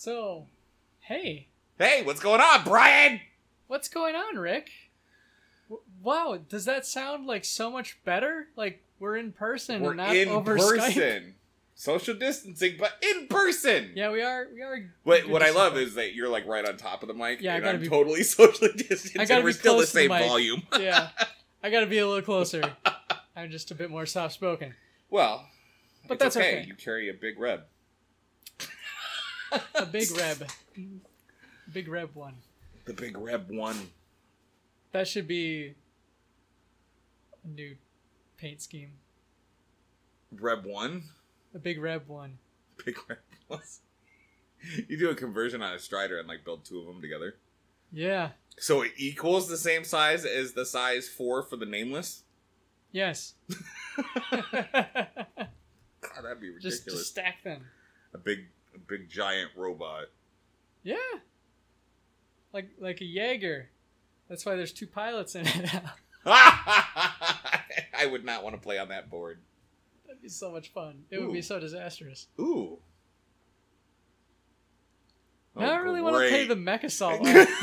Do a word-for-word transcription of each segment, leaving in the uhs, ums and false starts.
So, hey. Hey, what's going on, Brian? What's going on, Rick? W- wow, does that sound like so much better? Like we're in person We're and not in over person. Skype? Social distancing, but in person. Yeah, we are. We are. What What I love is that you're like right on top of the mic, yeah, and I I'm be, totally socially distanced. I gotta and we're be still the close to the same mic. volume. Yeah, I gotta be a little closer. I'm just a bit more soft spoken. Well, but it's that's okay. okay. You carry a big reb. A big reb. Big reb one. The big reb one. That should be a new paint scheme. Reb one? A big reb one. Big reb one. You do a conversion on a Strider and like build two of them together. Yeah. So it equals the same size as the size four for the Nameless? Yes. God, that'd be ridiculous. Just, just stack them. A big, a big giant robot. Yeah. Like like a Jaeger. That's why there's two pilots in it now. I would not want to play on that board. That'd be so much fun. It Ooh. would be so disastrous. Ooh. Oh, now I really great. want to play the Mech Assault.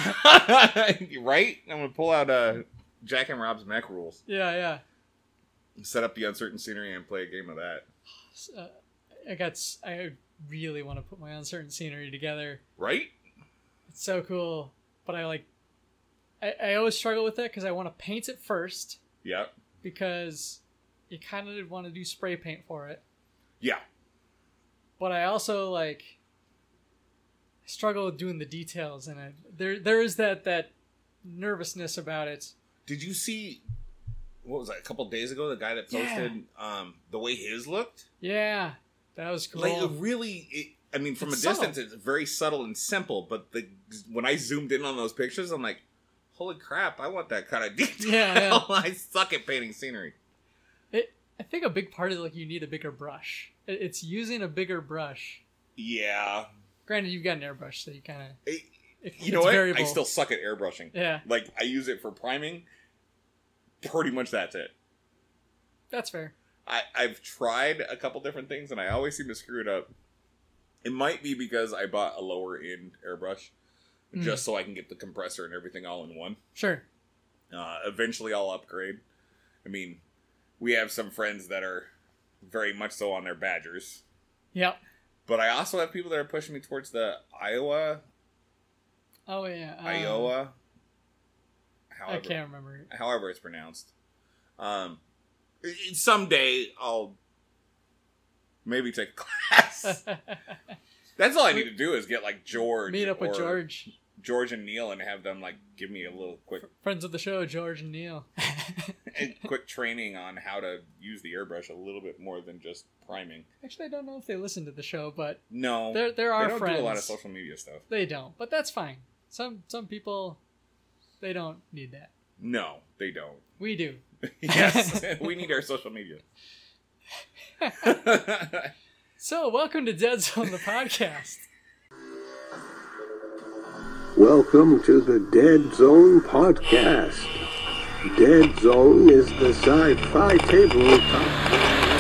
Right? I'm going to pull out uh, Jack and Rob's Mech Rules. Yeah, yeah. Set up the uncertain scenery and play a game of that. Uh, I got. s- I really want to put my uncertain scenery together. Right? It's so cool, but I like. I, I always struggle with it because I want to paint it first. Yep. Because you kind of want to do spray paint for it. Yeah. But I also like struggle with doing the details in it. There, there is that that nervousness about it. Did you see? What was that? A couple days ago, the guy that posted Yeah. um, the way his looked. Yeah, that was cool. Like it really, it, I mean, from It's a distance, subtle. it's very subtle and simple. But the when I zoomed in on those pictures, I'm like, holy crap! I want that kind of detail. Yeah, yeah. I suck at painting scenery. It, I think a big part is like you need a bigger brush. It, it's using a bigger brush. Yeah. Granted, you've got an airbrush, so you kind of. It, you know what? Variable. I still suck at airbrushing. Yeah, Like I use it for priming. Pretty much that's it. that's fair. I, I've tried a couple different things and I always seem to screw it up. It might be because I bought a lower end airbrush Mm. just so I can get the compressor and everything all in one. Sure. Uh, eventually I'll upgrade. I mean, we have some friends that are very much so on their Badgers. Yep. But I also have people that are pushing me towards the Iowa. Oh yeah. Um, Iowa. I can't remember. However it's pronounced. Um, it- someday I'll maybe take a class. That's all I need to do is get like George. Meet up with or George. George and Neil and have them like give me a little quick Friends of the show, George and Neil. a quick training on how to use the airbrush a little bit more than just priming. Actually, I don't know if they listen to the show, but No, there there are they don't friends. do a lot of social media stuff. They don't, but that's fine. Some some people, they don't need that. No, they don't. We do. Yes, we need our social media. So, welcome to Dead Zone, the podcast. Welcome to the Dead Zone podcast. Dead Zone is the sci-fi tabletop.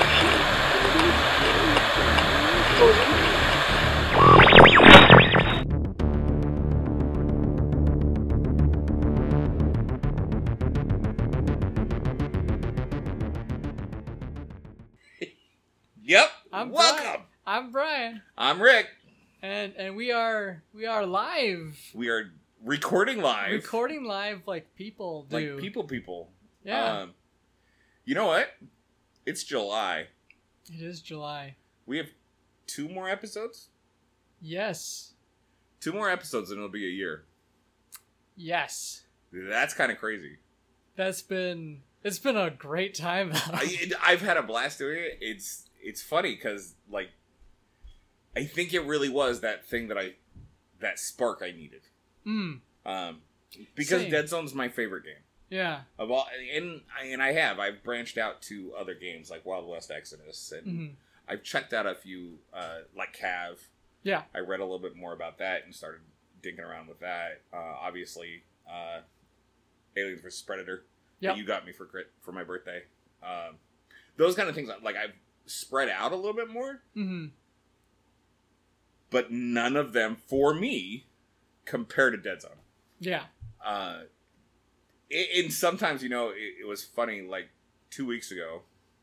Yep. I'm Welcome. Brian. I'm Brian, I'm Rick. and and we are we are live, We are recording live. recording live like people do. Like people, people. Yeah, Um, you know what? It's July. it is July. We have two more episodes. Yes, Two more episodes, and it'll be a year. yes. That's kind of crazy. That's been it's been a great time. Though. I, it, I've had a blast doing it. It's it's funny because like I think it really was that thing that I that spark I needed. Mm, Um, because Same. Dead Zone's my favorite game yeah. of all, and and I have I've branched out to other games like Wild West Exodus, and hmm I've checked out a few uh, like Cav. Yeah. I read a little bit more about that and started digging around with that. Uh, obviously, uh, Aliens versus Predator. Yep. That you got me for crit for my birthday. Um, those kind of things, like I've spread out a little bit more. hmm but none of them, for me, compare to Dead Zone. Yeah. Uh, and sometimes, you know, it, it was funny, like, two weeks ago,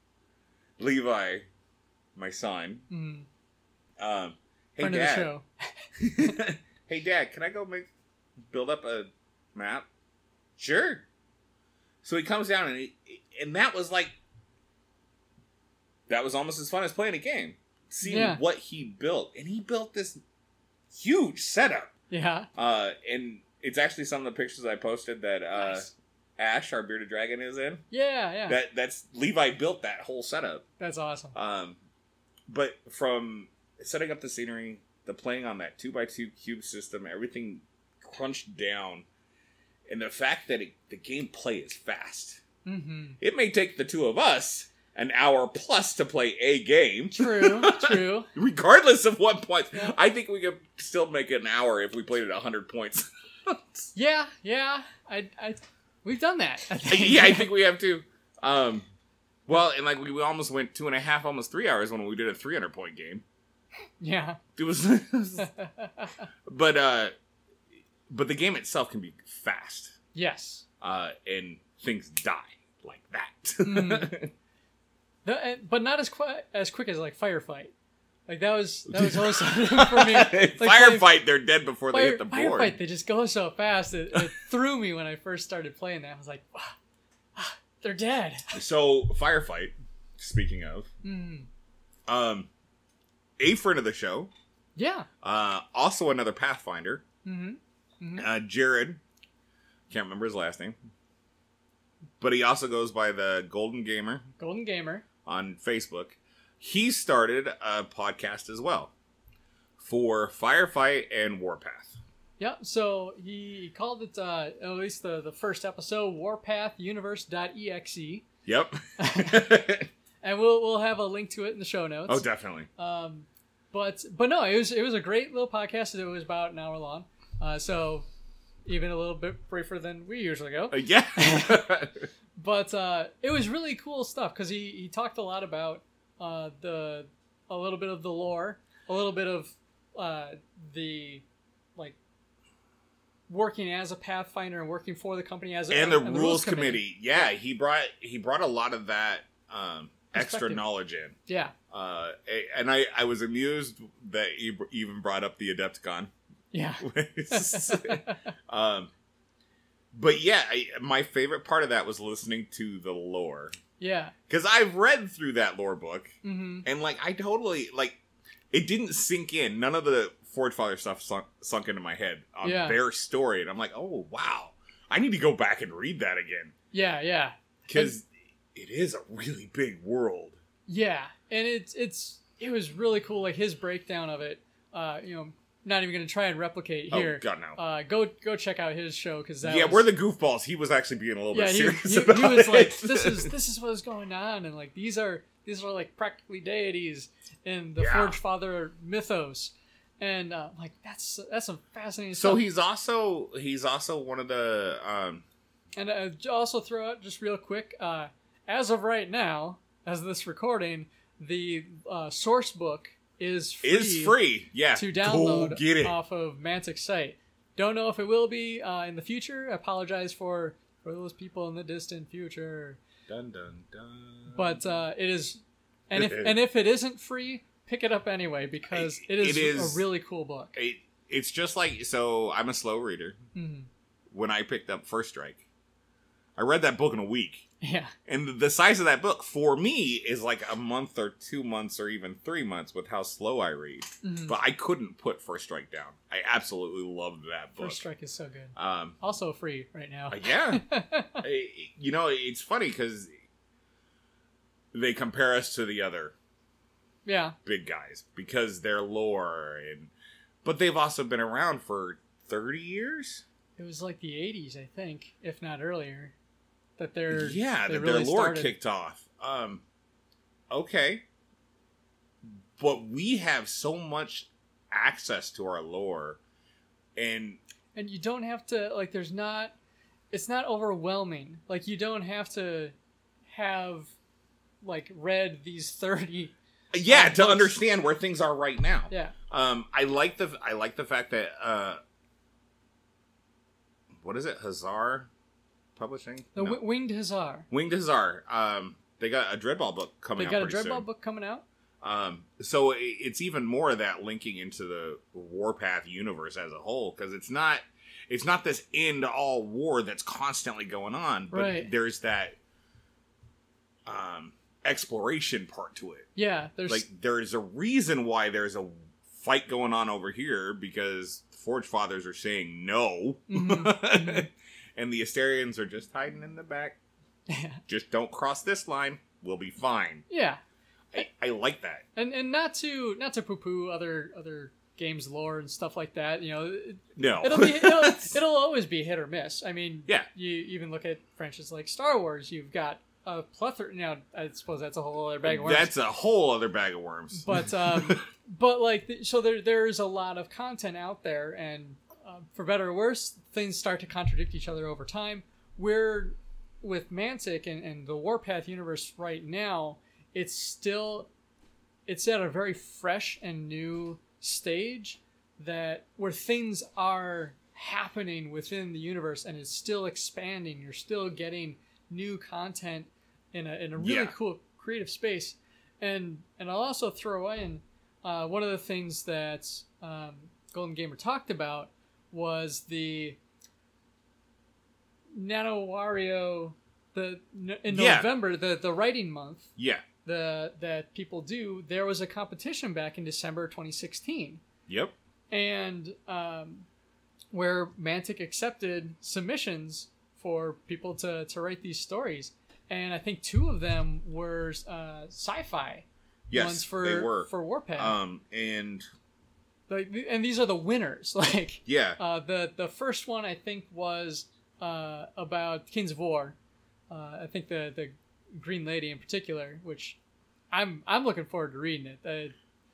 Levi, my son, Mm. um, hey, Friend Dad. of the show. Hey, Dad, can I go make build up a map? Sure. So he comes down, and he, and that was like, that was almost as fun as playing a game. Seeing Yeah. what he built. And he built this huge setup. Yeah. Uh, and it's actually some of the pictures I posted that uh, Nice. Ash, our bearded dragon, is in. Yeah, yeah. That That's, Levi built that whole setup. That's awesome. Um, but from setting up the scenery, the playing on that two by two cube system, everything crunched down, and the fact that it, the gameplay is fast. Mm-hmm. It may take the two of us an hour plus to play a game. True, true. Regardless of what points. Yeah. I think we could still make it an hour if we played it at one hundred points. Yeah, yeah. I, I, we've done that. I think. Yeah, I think we have to. Um, well, and like we, we almost went two and a half, almost three hours when we did a three hundred point game. Yeah. It was, but uh, but the game itself can be fast, Yes. uh, and things die like that. Mm. The, uh, but not as quick as quick as like Firefight. Like that was that was also for me. Like, Firefight, playing- they're dead before they Fire, hit the board. Firefight, they just go so fast. It, it threw me when I first started playing that. I was like, wow, ah, they're dead. So Firefight, speaking of, Mm. um, a friend of the show, Yeah. uh, also another Pathfinder, Mm-hmm. uh, Jared, can't remember his last name, but he also goes by the Golden Gamer Golden Gamer. on Facebook. He started a podcast as well for Firefight and Warpath. Yep. So he called it, uh, at least the, the first episode, Warpath Universe dot E X E. Yep. And we'll we'll have a link to it in the show notes. Oh, definitely. Um, but but no, it was it was a great little podcast. It was about an hour long. Uh, so even a little bit briefer than we usually go. Uh, yeah. But uh, it was really cool stuff because he, he talked a lot about uh, the a little bit of the lore, a little bit of uh, the like working as a Pathfinder and working for the company as a, and the and rules committee. Yeah, he brought he brought a lot of that um, extra Perspective. knowledge in. Yeah, Uh, and I, I was amused that he br- even brought up the Adepticon. yeah, um, but yeah, I, my favorite part of that was listening to the lore. yeah. Because I've read through that lore book, Mm-hmm. and like I totally like it didn't sink in. None of the Forge Father stuff sunk, sunk into my head on Yeah. their story, and I'm like, oh wow, I need to go back and read that again Yeah, yeah, because it is a really big world. yeah. And it's it's it was really cool. Like his breakdown of it. Uh, you know, not even going to try and replicate here. Oh god, no. Uh, go go check out his show because that Yeah, was, we're the goofballs. He was actually being a little yeah bit he, serious he, about he was it. like this is this is what's going on and like these are these are like practically deities in the Yeah. Forge Father mythos and uh, like that's that's some fascinating So stuff. he's also he's also one of the um And uh, also throw out just real quick, uh, as of right now, as of this recording, the uh, source book is free, is free. Yeah, to download Go get it. off of Mantic's site. Don't know if it will be uh, in the future. I apologize for, for those people in the distant future. Dun dun dun. But uh, it is, and if and if it isn't free, pick it up anyway because it is, It is- a really cool book. It, it's just like so. I'm a slow reader. Mhm. When I picked up First Strike, I read that book in a week. Yeah, And the size of that book, for me, is like a month or two months or even three months with how slow I read. Mhm. But I couldn't put First Strike down. I absolutely loved that book. First Strike is so good. Um, Also free right now. uh, yeah. I- you know, it's funny because they compare us to the other Yeah. big guys because their lore and but they've also been around for thirty years. It was like the eighties, I think, if not earlier, that they're Yeah, they that really their lore started. kicked off. Um, okay, but we have so much access to our lore, and And you don't have to like. There's not. It's not overwhelming. Like you don't have to have like read these thirty Yeah, um, to books. understand where things are right now. Yeah. Um, I like the I like the fact that uh, what is it? Hazard Publishing? The No. w- Winged Hussar. Winged Hazard. Um, they got a Dreadball book coming They out got a pretty Dreadball soon. book coming out. Um, so it, it's even more of that linking into the Warpath universe as a whole, because it's not it's not this end all war that's constantly going on, but Right. there's that um, exploration part to it. Yeah, there's Like there's a reason why there's a fight going on over here, because the Forge Fathers are saying no, Mhm, mhm. and the Asterians are just hiding in the back. yeah. Just don't cross this line. We'll be fine. yeah. I, I like that. And and not to not to poo poo other other games lore and stuff like that. You know, it, No, it'll be it'll, it'll always be hit or miss. I mean, Yeah. You even look at franchises like Star Wars. You've got a plethora. You know, I suppose that's a whole other bag of worms. That's a whole other bag of worms. But um, but like th- so there there's a lot of content out there, and uh, for better or worse, things start to contradict each other over time. We're with Mantic and, and the Warpath universe right now. It's still it's at a very fresh and new stage that where things are happening within the universe, and it's still expanding. You're still getting new content in a in a really Yeah. cool creative space. And and I'll also throw in uh, one of the things that um, Golden Gamer talked about was the Nano Wario, the in Yeah. November, the the writing month Yeah. the that people do. There was a competition back in December twenty sixteen, Yep. and um, where Mantic accepted submissions for people to to write these stories, and I think two of them were uh, sci-fi Yes, ones for they were. for Warpath. Um, and Like, and these are the winners. Like, yeah, uh, the the first one I think was uh, about Kings of War. Uh, I think the the Green Lady in particular, which I'm I'm looking forward to reading it. The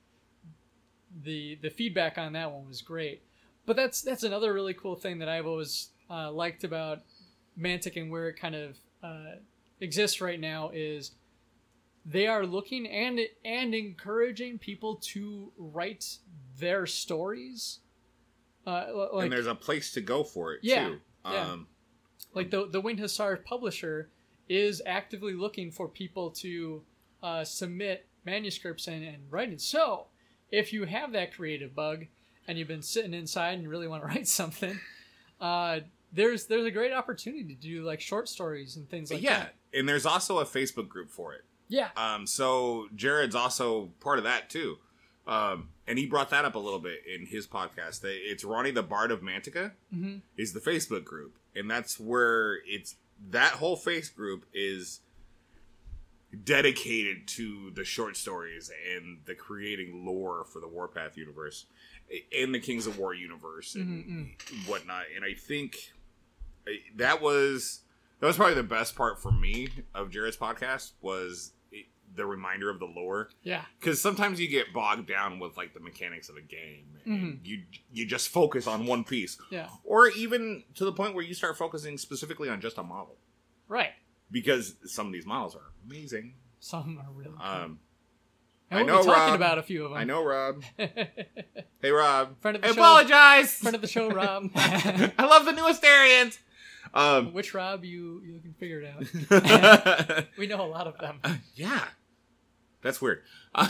the the feedback on that one was great. But that's that's another really cool thing that I've always uh, liked about Mantic and where it kind of uh, exists right now is they are looking and and encouraging people to write their stories. Uh, like, and there's a place to go for it Yeah, too. yeah. Um, like the the Winged Hussar publisher is actively looking for people to uh, submit manuscripts and, and writing. So if you have that creative bug and you've been sitting inside and you really want to write something, uh, there's there's a great opportunity to do like short stories and things like yeah, that. and there's also a Facebook group for it. Yeah. Um, so Jared's also part of that too. Um, and he brought that up a little bit in his podcast. That It's Ronnie the Bard of Mantica Mm-hmm. is the Facebook group. And that's where it's, that whole face group is dedicated to the short stories and the creating lore for the Warpath universe and the Kings of War universe and Mm-hmm. whatnot. And I think that was, that was probably the best part for me of Jared's podcast was the reminder of the lore, Yeah. because sometimes you get bogged down with like the mechanics of a game and Mhm. you you just focus on one piece, Yeah. or even to the point where you start focusing specifically on just a model, Right. because some of these models are amazing. Some are really cool. um and I we'll know, be talking Rob. about a few of them. I know, Rob. Hey, Rob. Friend of the I show. apologize. Friend of the show, Rob. I love the new Asterians. Um, Which Rob you you can figure it out. We know a lot of them. yeah, that's weird. Uh,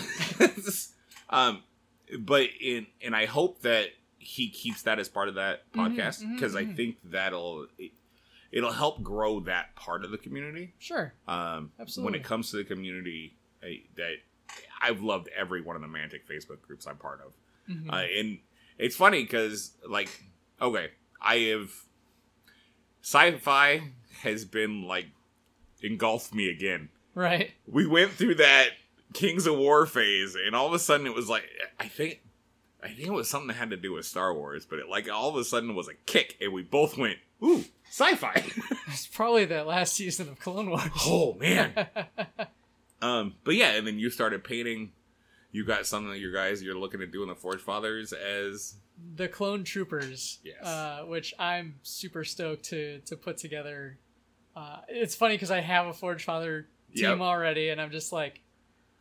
um, but in and I hope that he keeps that as part of that Mhm, podcast mhm, because I mhm. think that'll it, it'll help grow that part of the community. Sure. Um, Absolutely. When it comes to the community, I, that I've loved every one of the Mantic Facebook groups I'm part of. Mhm. Uh, and it's funny because, like, okay, I have sci-fi has been like engulfed me again. Right. We went through that Kings of War phase, and all of a sudden it was like I think, I think it was something that had to do with Star Wars, but it like all of a sudden was a kick, and we both went, "Ooh, sci-fi!" It's probably that last season of Clone Wars. Oh man. um, but yeah, and then you started painting. You got some of your guys you're looking at doing the Forge Fathers as. The Clone Troopers, Yes. uh, which I'm super stoked to to put together. Uh, it's funny because I have a Forge Father team Yep. already, and I'm just like,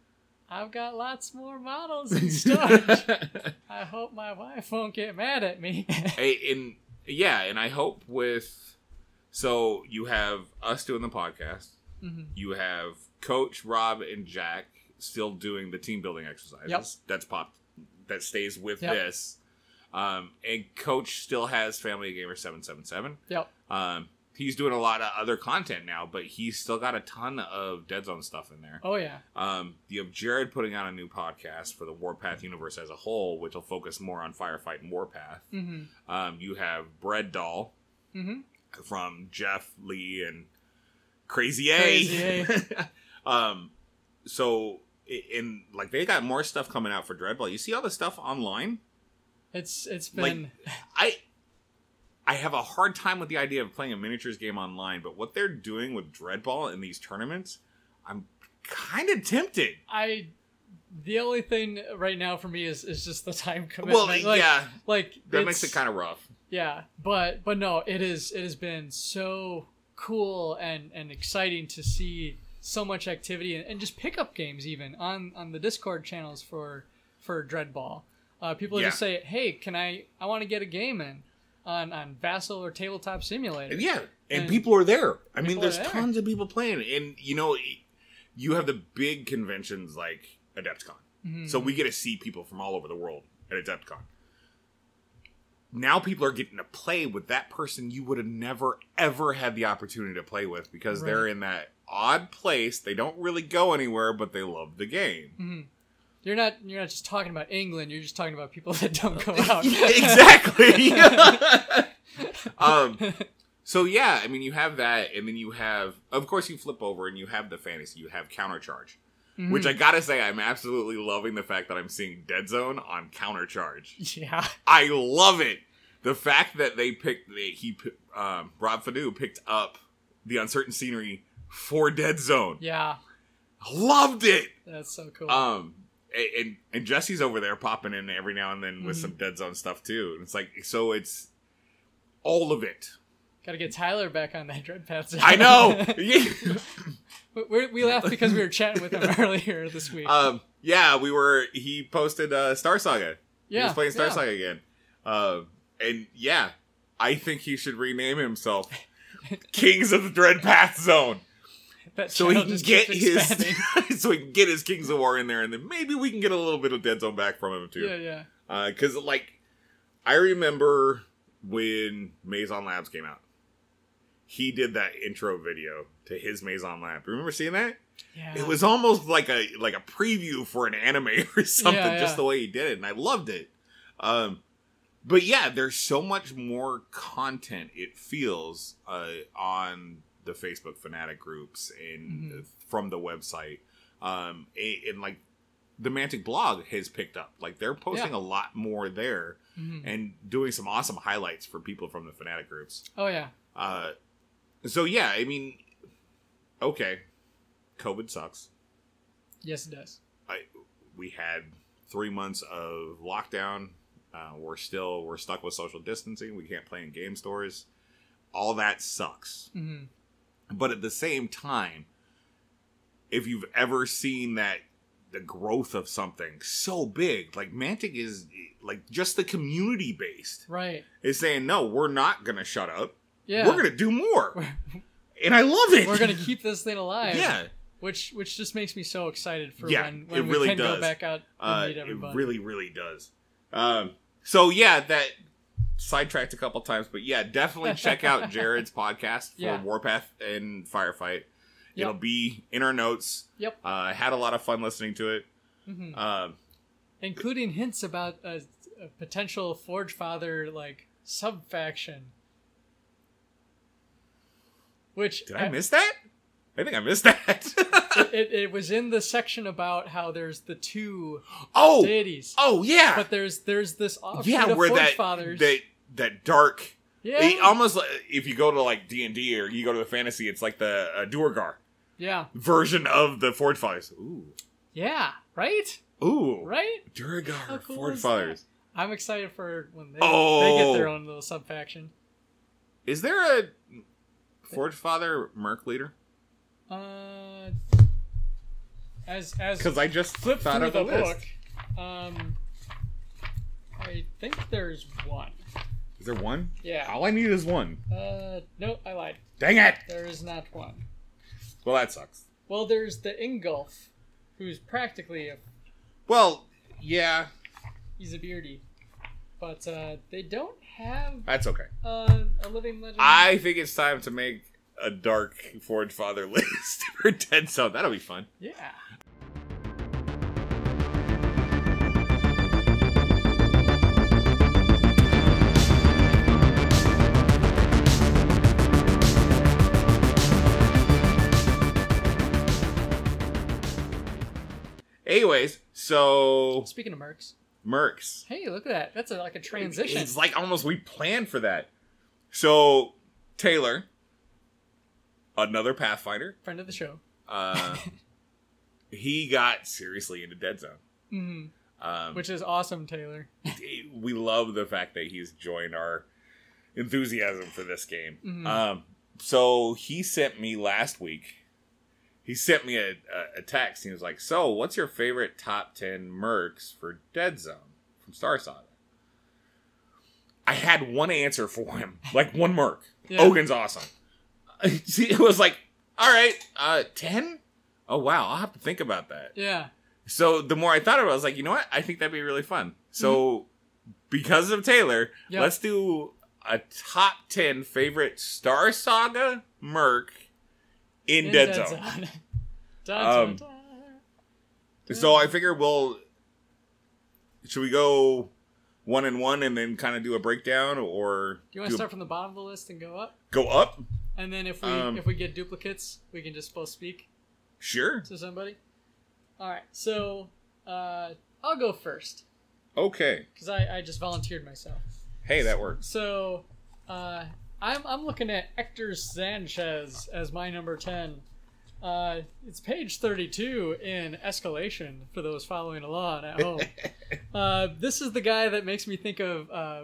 I've got lots more models in storage. I hope my wife won't get mad at me. Hey, and yeah, and I hope with so you have us doing the podcast. Mm-hmm. You have Coach, Rob, and Jack still doing the team building exercises. Yep. That's pop. That stays with yep. this. Um, and Coach still has Family Gamer seven seven seven. Yep. Um, he's doing a lot of other content now, but he's still got a ton of Dead Zone stuff in there. Oh, yeah. Um, you have Jared putting out a new podcast for the Warpath universe as a whole, which will focus more on Firefight and Warpath. Mm-hmm. Um, you have Bread Doll mm-hmm. from Jeff, Lee, and Crazy A. Crazy A. um, so, in like they got more stuff coming out for Dreadball. You see all the stuff online? It's it's been like, I I have a hard time with the idea of playing a miniatures game online, but what they're doing with Dreadball in these tournaments, I'm kind of tempted. I the only thing right now for me is, is just the time commitment. Well, like, yeah, like that makes it kind of rough. Yeah, but but no, it is it has been so cool and, and exciting to see so much activity and, and just pickup games even on, on the Discord channels for for Dreadball. Uh, people yeah. just say, "Hey, can I? I want to get a game in on, on Vassal or Tabletop Simulator." Yeah, and, and people are there. I mean, there's there. tons of people playing, and you know, you have the big conventions like AdeptCon, mm-hmm. so we get to see people from all over the world at AdeptCon. Now people are getting to play with that person you would have never ever had the opportunity to play with because right. they're in that odd place. They don't really go anywhere, but they love the game. Mm-hmm. You're not you're not just talking about England, you're just talking about people that don't go out. Exactly. um so yeah, I mean you have that, and then you have, of course, you flip over and you have the fantasy, you have Countercharge. Mm-hmm. Which I gotta say, I'm absolutely loving the fact that I'm seeing Dead Zone on Countercharge. Yeah. I love it. The fact that they picked they, he um Rob Fadu picked up the Uncertain Scenery for Dead Zone. Yeah. Loved it. That's so cool. Um And, and Jesse's over there popping in every now and then with mm-hmm. some Dead Zone stuff too. And it's like, so it's all of it. Got to get Tyler back on that Dreadpath zone. I know. we we laughed because we were chatting with him earlier this week. Um, yeah, we were. He posted uh, Star Saga. Yeah, he was playing Star yeah. Saga again. Uh, and yeah, I think he should rename himself Kings of the Dreadpath Zone. That so he can get his so he can get his Kings of War in there, and then maybe we can get a little bit of Dead Zone back from him too. Yeah, yeah. Because uh, like I remember when Maison Labs came out, he did that intro video to his Maison Lab. Remember seeing that? Yeah. It was almost like a like a preview for an anime or something, yeah, yeah. just the way he did it, and I loved it. Um, but yeah, there's so much more content. It feels uh, on the Facebook fanatic groups and mm-hmm. from the website, um, and, and like the Mantic blog has picked up. Like they're posting yeah. a lot more there mm-hmm. and doing some awesome highlights for people from the fanatic groups. Oh yeah. Uh, so yeah, I mean, okay, COVID sucks. Yes, it does. I we had three months of lockdown. Uh, we're still we're stuck with social distancing. We can't play in game stores. All that sucks. Mm-hmm. But at the same time, if you've ever seen that, the growth of something so big, like Mantic is like just the community based, right? Is saying no, we're not gonna shut up. Yeah, we're gonna do more, and I love it. We're gonna keep this thing alive. Yeah, which which just makes me so excited for yeah, when, when it we really can does. go back out and uh, meet everybody. It really, really does. Um, so yeah, that sidetracked a couple times, but yeah, definitely check out Jared's podcast for yeah. Warpath and Firefight. Yep. It'll be in our notes. Yep. Uh, I had a lot of fun listening to it. Mm-hmm. Um, Including hints about a, a potential Forge Father like sub faction. Which did I, I miss that? I think I missed that. it, it, it was in the section about how there's the two oh, deities. Oh yeah. But there's there's this offshoot yeah, of where Forge that, Fathers. that that dark. Yeah. It almost like, if you go to like D and D or you go to the fantasy, it's like the uh, Duergar. Yeah. Version of the Forge Fathers. Ooh. Yeah. Right. Ooh. Right. Duergar cool Forge Fathers. That? I'm excited for when they, oh. they get their own little sub faction. Is there a Forge Father Merc leader? Uh, as as Because I just flip thought through of the the list. book, um, I think there's one. Is there one? Yeah. All I need is one. Uh, no, I lied. Dang it! There is not one. Well, that sucks. Well, there's the Ingolf, who's practically a Well, yeah, he's a beardy, but uh, they don't have that's okay. uh, a living legend. I think it's time to make a Dark Forge Father list for Dead Zone. That'll be fun. Yeah. Anyways, so Speaking of mercs, Mercs. hey, look at that. That's a, like a transition. It's like almost we planned for that. So Taylor, another Pathfinder, Friend of the show. uh, he got seriously into Dead Zone. hmm Um, Which is awesome, Taylor. we love the fact that he's joined our enthusiasm for this game. Mhm. Um, so he sent me last week. He sent me a, a, a text. He was like, "So, what's your favorite top ten mercs for Dead Zone from Star Saga?" I had one answer for him, like one merc. Yeah. Ogun's awesome. It was like, all right, uh, ten. Oh wow, I'll have to think about that. Yeah. So the more I thought about it, I was like, you know what? I think that'd be really fun. So because of Taylor, Yep. let's do a top ten favorite Star Saga merc in, In Dead, Zone. Dun, dun, Um, dun. So I figure we'll... Should we go one and one and then kind of do a breakdown, or Do you want to start from the bottom of the list and go up? go up? And then if we Um, if we get duplicates, we can just both speak Sure. to somebody. All right. So uh, I'll go first Okay. because I, I just volunteered myself. Hey, that works. So uh, I'm I'm looking at Hector Sanchez as my number ten. Uh, it's page thirty-two in Escalation for those following along at home. uh, this is the guy that makes me think of uh,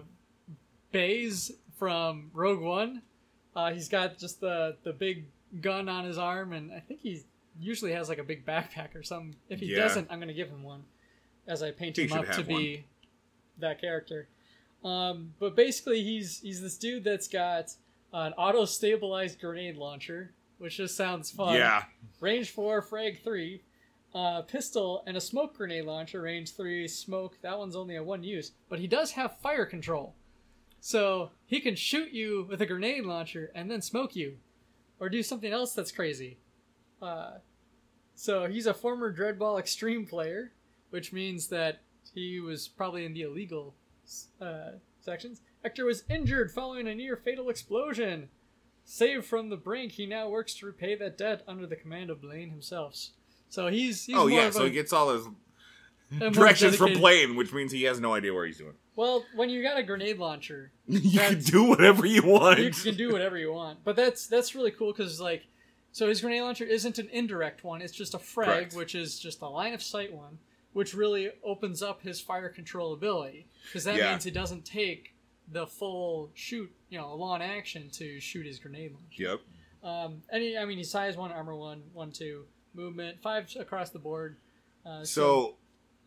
Baze from Rogue One. Uh, he's got just the, the big gun on his arm, and I think he usually has like a big backpack or something. If he Yeah. doesn't, I'm going to give him one as I paint He him should up to have be that character. Um, but basically, he's he's this dude that's got an auto-stabilized grenade launcher, which just sounds fun. Yeah. Range four, frag three, uh, pistol, and a smoke grenade launcher. Range three, smoke. That one's only a one use, but he does have fire control, so he can shoot you with a grenade launcher and then smoke you, or do something else that's crazy. Uh, so he's a former Dreadball Extreme player, which means that he was probably in the illegal uh, sections. Hector was injured following a near fatal explosion. Saved from the brink, he now works to repay that debt under the command of Blaine himself. So he's, he's Oh more yeah, of so a, he gets all his a more directions from dedicated- Blaine, which means he has no idea where he's doing. Well, when you got a grenade launcher, You can That's- do whatever you want. you can do whatever you want. But that's that's really cool because like, so his grenade launcher isn't an indirect one; it's just a frag, Correct. which is just a line of sight one, which really opens up his fire control ability because that Yeah. means he doesn't take the full shoot, you know, long action to shoot his grenade launcher. Yep. Um, and he, I mean, he's size one, armor one, one two, movement five across the board. Uh, So,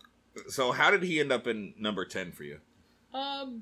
so how did he end up in number ten for you? Um,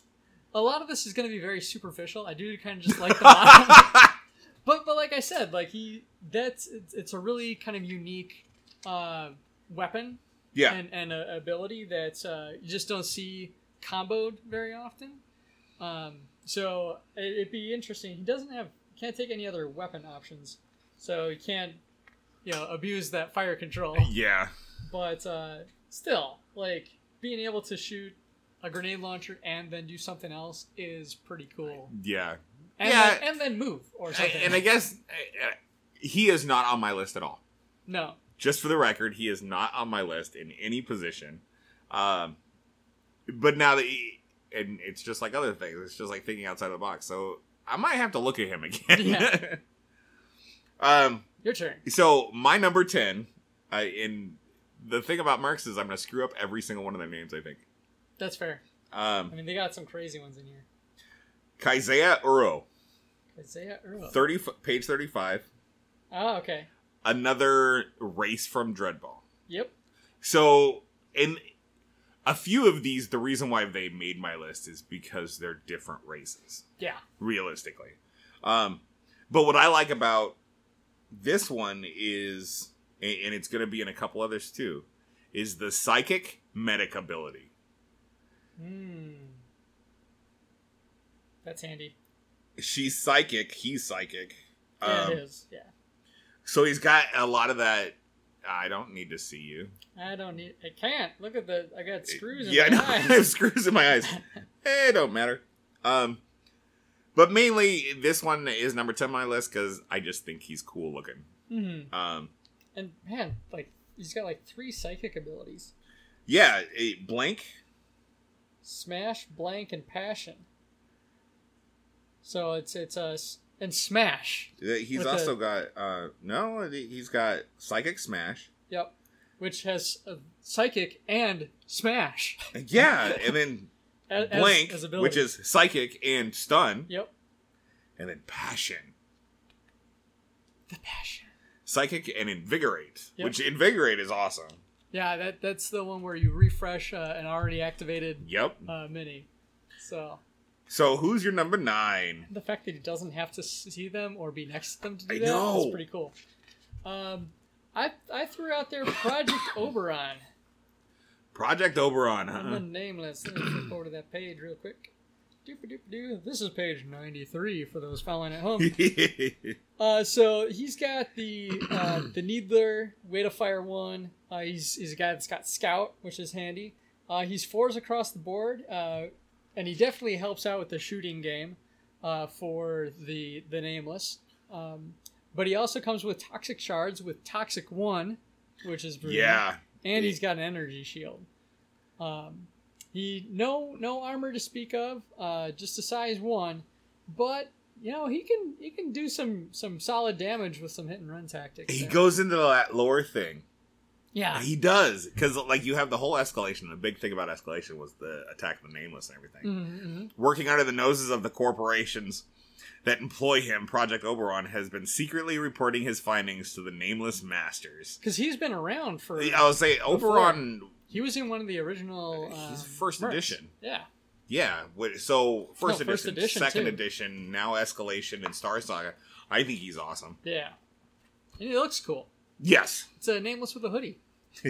a lot of this is going to be very superficial. I do kind of just like the bottom, but but like I said, like he that's it's, it's a really kind of unique uh, weapon Yeah. and and a ability that uh, you just don't see comboed very often. Um, so it, it'd be interesting. He doesn't have can't take any other weapon options, so he can't you know abuse that fire control. yeah. But uh, still, like being able to shoot a grenade launcher and then do something else is pretty cool. Yeah. And, Yeah. then, and then move or something. And I guess uh, he is not on my list at all. no. Just for the record, he is not on my list in any position. Um, but now that he, and it's just like other things, it's just like thinking outside the box. So I might have to look at him again. Yeah. um. Your turn. So my number ten, uh, in the thing about Mercs is I'm gonna screw up every single one of their names. I think. That's fair. Um, I mean, they got some crazy ones in here. Kaizea Uro, Isaiah Earl. thirty page thirty-five. Oh, okay. another race from Dreadball. Yep. So, in a few of these, the reason why they made my list is because they're different races. Yeah. Realistically. Um, but what I like about this one is, and it's going to be in a couple others too, is the psychic medic ability. Hmm. That's handy. She's psychic. He's psychic. Yeah, Um, it is. Yeah. So he's got a lot of that. I don't need to see you. I don't need. I can't. Look at the. I got screws in Yeah, I my know. I eyes. have screws in my eyes. Eh, it don't matter. Um, but mainly this one is number ten on my list because I just think he's cool looking. Mm-hmm. Um, And man, like he's got like three psychic abilities: yeah, a blank. smash, blank, and passion. So it's it's a s- and smash. He's With also a- got uh no, he's got psychic smash. Yep. Which has a psychic and smash. Yeah, and then as, blank, as which abilities. is psychic and stun, Yep. and then passion, The passion. psychic and invigorate, Yep. which invigorate is awesome. Yeah, that that's the one where you refresh uh, an already activated Yep. uh, mini. So So who's your number nine? the fact that he doesn't have to see them or be next to them to do I that know. is pretty cool. Um, I I threw out there Project Oberon. Project Oberon, I'm huh? the nameless. Let me flip over to that page real quick. Doop-a-doop-a-doo. This is page ninety-three for those following at home. Uh, so he's got the uh, the Needler Way to Fire one. Uh, he's he's a guy that's got Scout, which is handy. Uh, he's fours across the board, uh, and he definitely helps out with the shooting game uh, for the the Nameless. Um, but he also comes with Toxic Shards with Toxic one, which is brilliant. Yeah. And he's got an energy shield. Um, he no no armor to speak of, uh, just a size one, but you know he can he can do some some solid damage with some hit and run tactics. He there. goes into that lore thing. yeah He does. Because, like, you have the whole escalation. The big thing about escalation was the attack of the Nameless and everything. mm-hmm. Working under the noses of the corporations that employ him, Project Oberon has been secretly reporting his findings to the Nameless Masters. Because he's been around for. I would say Oberon, He was in one of the original. Uh, he's first mercs. edition. Yeah. Yeah, what- so first No, first edition, edition, second too. edition, now Escalation and Star Saga. I think he's awesome. Yeah. And he looks cool. Yes. It's a Nameless with a hoodie.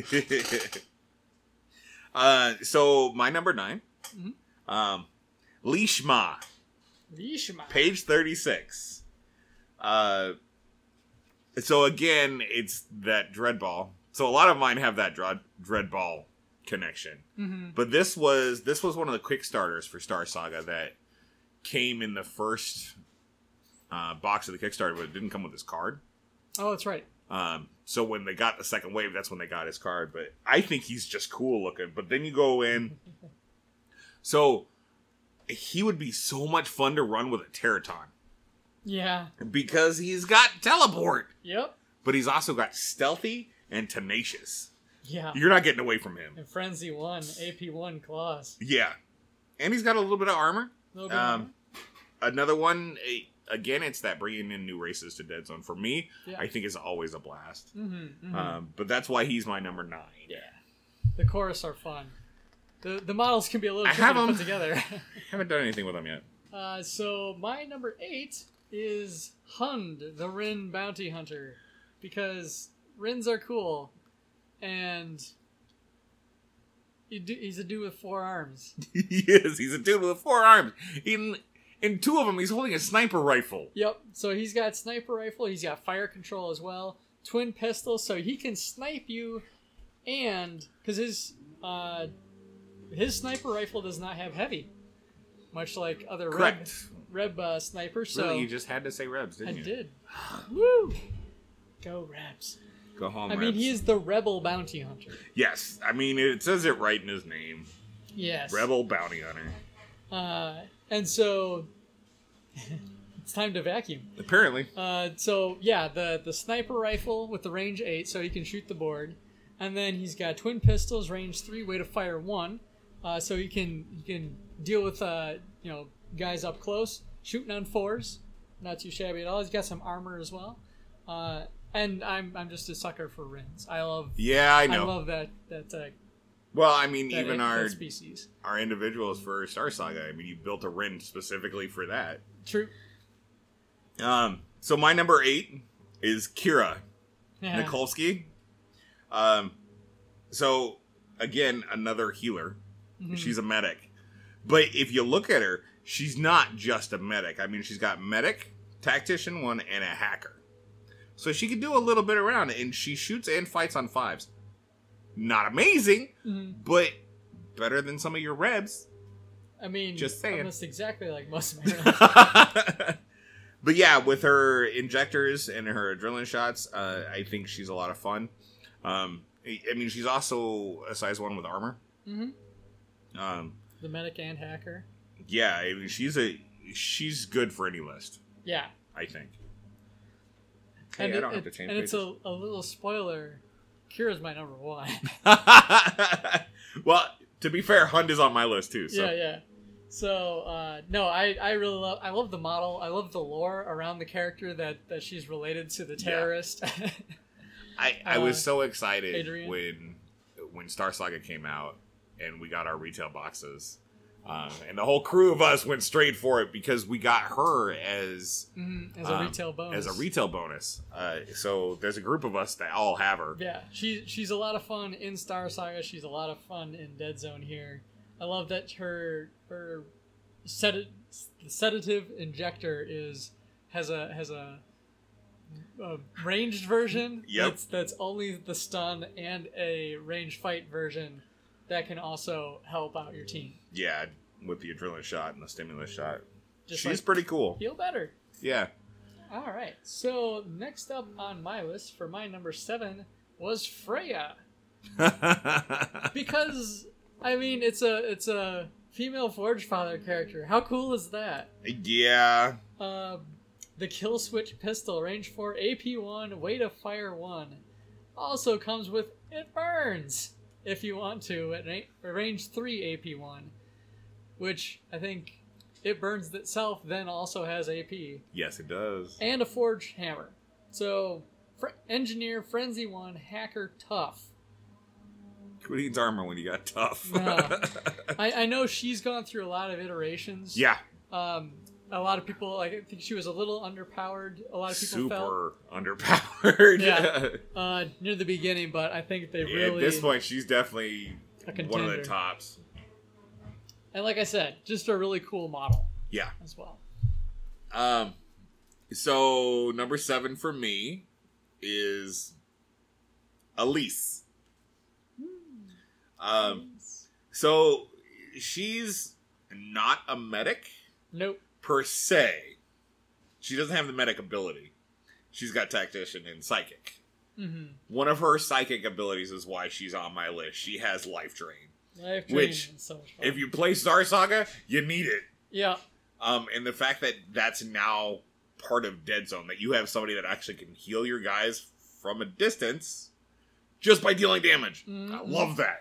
uh, so my number nine, Mhm. um, Lishma, Rishima. page thirty-six. Uh, so again, it's that Dreadball. So a lot of mine have that Dread Dreadball connection. Mm-hmm. But this was this was one of the quick starters for Star Saga that came in the first uh, box of the Kickstarter, but it didn't come with his card. Oh, that's right. Um, so when they got the second wave, that's when they got his card. But I think he's just cool looking. But then you go in, so he would be so much fun to run with a Teraton Yeah. because he's got teleport, Yep. but he's also got stealthy and tenacious. Yeah. You're not getting away from him. And Frenzy one, A P one claws. Yeah, and he's got a little bit of armor. A little bit Um, more. Another one, eh, again, it's that bringing in new races to Dead Zone. For me, Yeah. I think is always a blast. Mm-hmm, mm-hmm. Um, but that's why he's my number nine. yeah. The chorus are fun. The the models can be a little I tricky have to them. put together. Haven't done anything with them yet. uh, so my number eight is Hund, the Rin bounty hunter, because Rins are cool, and he do, he's a dude with four arms. He is. He's a dude with four arms. In in two of them, he's holding a sniper rifle. Yep. So he's got sniper rifle. He's got fire control as well. Twin pistol, so he can snipe you, and because his uh, his sniper rifle does not have heavy, much like other Correct. Reb, Reb uh, snipers. So Really, you just had to say Rebs, I didn't you? did. Woo! Go Rebs. Go home, I mean, Rebs. he is the rebel bounty hunter. Yes, I mean it says it right in his name. Yes. Rebel bounty hunter. Uh, and so it's time to vacuum. Apparently. Uh, so yeah, the the sniper rifle with the range eight, so he can shoot the board, and then he's got twin pistols, range three, way to fire one, uh, so he can he can deal with uh, you know guys up close, shooting on fours, not too shabby at all. He's got some armor as well, uh, And I'm I'm just a sucker for Rins. I love. Yeah, I know. I love that that. Uh, well, I mean, that even that our species. our individuals for Star Saga. I mean, you built a Rin specifically for that. True. Um. So my number eight is Kira Yeah. Nikolsky. Um. So again, another healer. Mhm. She's a medic, but if you look at her, she's not just a medic. I mean, she's got medic, tactician one, and a hacker. So she can do a little bit around, and she shoots and fights on fives. Not amazing, Mhm. but better than some of your rebs. I mean, Just saying. almost exactly like most But yeah, with her injectors and her adrenaline shots, uh, I think she's a lot of fun. Um, I I mean, she's also a size one with armor. Mm-hmm. Um, The medic and hacker. yeah, I mean, she's a she's good for any list. Yeah. I think. Hey, and I it- don't have it- to change And it's pages. a, a little spoiler. Kira's my number one. Well, to be fair, Hund is on my list too. So. Yeah, yeah. So uh, no, I, I really love I love the model. I love the lore around the character that, that she's related to the terrorist. I, I was Uh, so excited Adrian? when when Star Saga came out and we got our retail boxes. Um, and the whole crew of us went straight for it because we got her as Mhm, as a um, retail bonus. as a retail bonus. Uh, so there's a group of us that all have her. Yeah, she she's a lot of fun in Star Saga. She's a lot of fun in Dead Zone here. I love that her her sed- sedative injector is has a has a, a ranged version. Yep. That's that's only the stun, and a ranged fight version that can also help out your team. Yeah, with the adrenaline shot and the stimulus shot. Just She's like, pretty cool. feel better. Yeah. All right. So next up on my list for my number seven was Freya. Because I mean, it's a it's a female Forge Father character. How cool is that? yeah. Uh, the kill switch pistol, range four, A P one, weight of fire one. Also comes with it burns if you want to at ra- range three A P one, which I think it burns itself. Then also has A P Yes, it does. and a forged hammer. So fr- engineer, frenzy one, hacker, tough. Who needs armor when you got tough? No. I, I know she's gone through a lot of iterations. Yeah. Um, a lot of people, like, I think she was a little underpowered. A lot of people felt Super underpowered. Yeah. uh, near the beginning, but I think they Yeah, really. At this point, she's definitely A one of the contender. tops. And like I said, just a really cool model Yeah. as well. Um. So number seven for me is Elise. Um. So she's not a medic Nope. per se. She doesn't have the medic ability. She's got tactician and psychic. Mm-hmm. One of her psychic abilities is why she's on my list. She has life drain. Life Which, Drain is so much fun. If you play Star Saga, you need it. Yeah. Um, and the fact that that's now part of Dead Zone, that you have somebody that actually can heal your guys from a distance just by dealing damage. Mhm. I love that.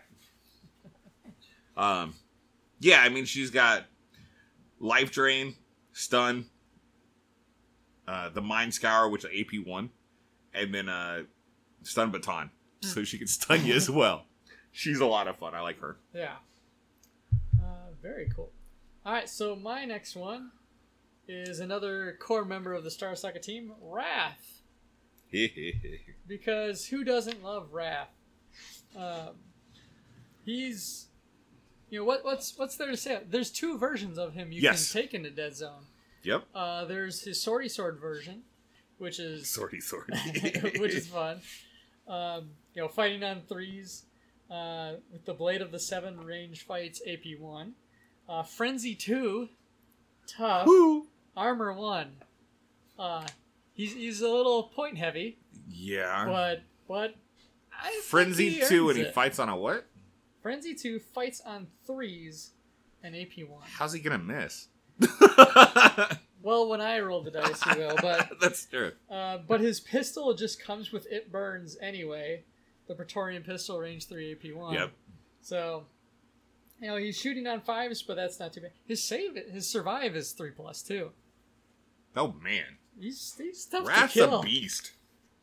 um, yeah, I mean, she's got life drain, stun, uh, the mind scour, which is A P one, and then uh, stun baton, so she can stun you as well. She's a lot of fun. I like her. Yeah. Uh, very cool. All right, so my next one is another core member of the Star Saga team, Wrath. Because who doesn't love Wrath? Um, he's, you know, what what's what's there to say? There's two versions of him you Yes. can take into Dead Zone. Yep. Uh, there's his Swordy Sword version, which is Sorty, sorty. which is fun. Um, you know, fighting on threes uh, with the Blade of the Seven range fights A P one. Uh, Frenzy two, tough. Woo. Armor one. Uh, he's he's a little point heavy, Yeah. but but I think Frenzy he two, earns and he it. fights on a what? Frenzy two fights on threes and A P one. How's he gonna miss? Well, when I roll the dice, he will. But That's true. uh, but his pistol just comes with it burns anyway. The Praetorian pistol, range three, A P one. Yep. So, you know, he's shooting on fives, but that's not too bad. His save, his survive is three plus too. Oh man, He's he's tough Wrath's to kill. a beast.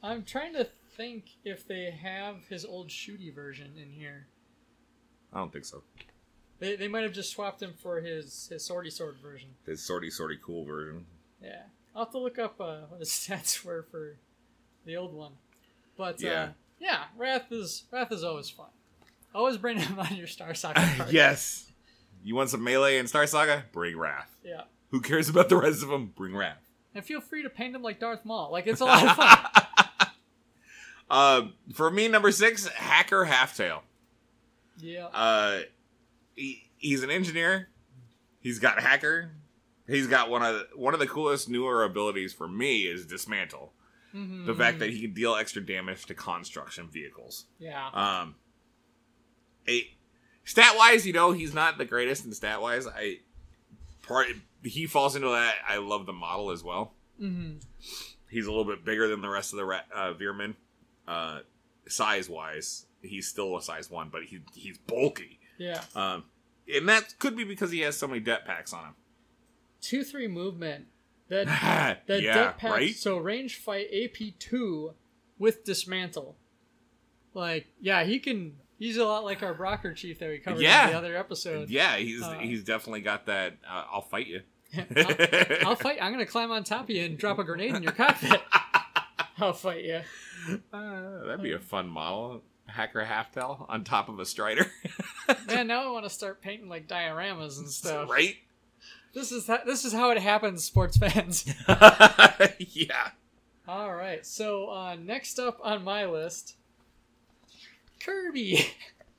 I'm trying to think if they have his old shooty version in here. I don't think so. They they might have just swapped him for his, his swordy sword version. His sorty sorty cool version. Yeah. I'll have to look up uh, what his stats were for the old one. But Yeah. uh, yeah, Wrath is Wrath is always fun. Always bring him on your Star Saga card. Yes. You want some melee in Star Saga? Bring Wrath. Yeah. Who cares about the rest of them? Bring Wrath. And feel free to paint him like Darth Maul. Like, it's a lot of fun. uh, for me, number six, Hacker Halftail. Yeah. Uh, he, he's an engineer. He's got Hacker. He's got one of the, one of the coolest newer abilities for me is Dismantle. Mm-hmm. The fact that he can deal extra damage to construction vehicles. Yeah. Um, a, stat wise, you know, he's not the greatest in stat wise. I part he falls into that. I love the model as well. Mm-hmm. He's a little bit bigger than the rest of the ra- uh, Veermen. Uh, size wise, he's still a size one, but he he's bulky. Yeah. Um, and that could be because he has so many det packs on him. two three movement. That that yeah, det pack, right? so range fight A P two with Dismantle. Like, yeah, he can. He's a lot like our Brocker Chief that we covered Yeah. in the other episode. Yeah, he's Uh, he's definitely got that. Uh, I'll fight you. I'll, I'll fight. I'm gonna climb on top of you and drop a grenade in your cockpit. I'll fight you. Uh, that'd be a fun model. Hacker Halftail on top of a Strider. Man, now I want to start painting like dioramas and stuff. Right? This is ha- this is how it happens, sports fans. Yeah. All right. So uh, next up on my list, Kirby.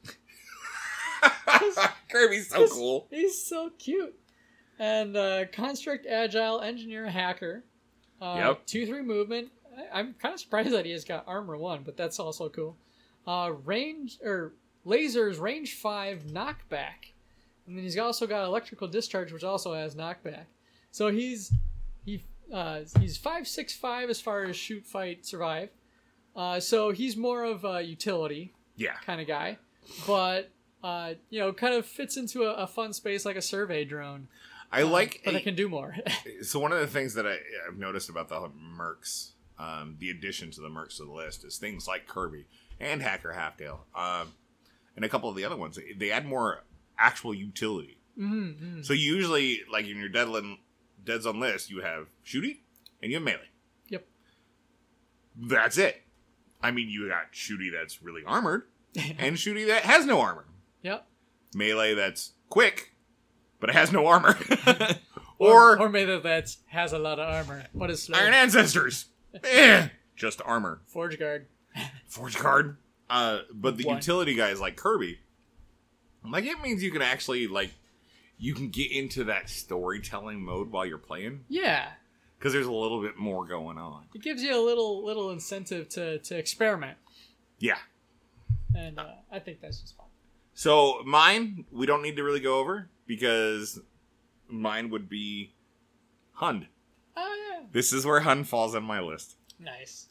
Kirby's so cool. He's so cute. And uh, Construct Agile Engineer Hacker. Uh, Yep. two three movement. I- I'm kind of surprised that he has got armor one, but that's also cool. Uh, range or lasers range five knockback. And then he's also got electrical discharge, which also has knockback. So he's he uh, he's five six five as far as shoot, fight, survive. Uh, so he's more of a utility Yeah. kind of guy, but uh, you know, kind of fits into a, a fun space like a survey drone. I Uh, like. but a- I can do more. So one of the things that I, I've noticed about the mercs, um, the addition to the mercs to the list is things like Kirby and Hacker Halftail, um, and a couple of the other ones. They add more actual utility. mm-hmm. So usually, like in your Deadland, Dead Zone list, you have shooty and you have melee. Yep. That's it. I mean, you got shooty that's really armored and shooty that has no armor. Yep. Melee that's quick, but it has no armor. Or or or maybe that has a lot of armor. What is slow? Iron Ancestors. Eh, just armor. Forge guard. Forge card. Uh, but the One. utility guys like Kirby, like it means you can actually like you can get into that storytelling mode while you're playing Yeah. because there's a little bit more going on. It gives you a little little incentive to, to experiment, Yeah. and uh, I think that's just fun. So mine, we don't need to really go over because mine would be Hund. Oh yeah. This is where Hund falls on my list. Nice.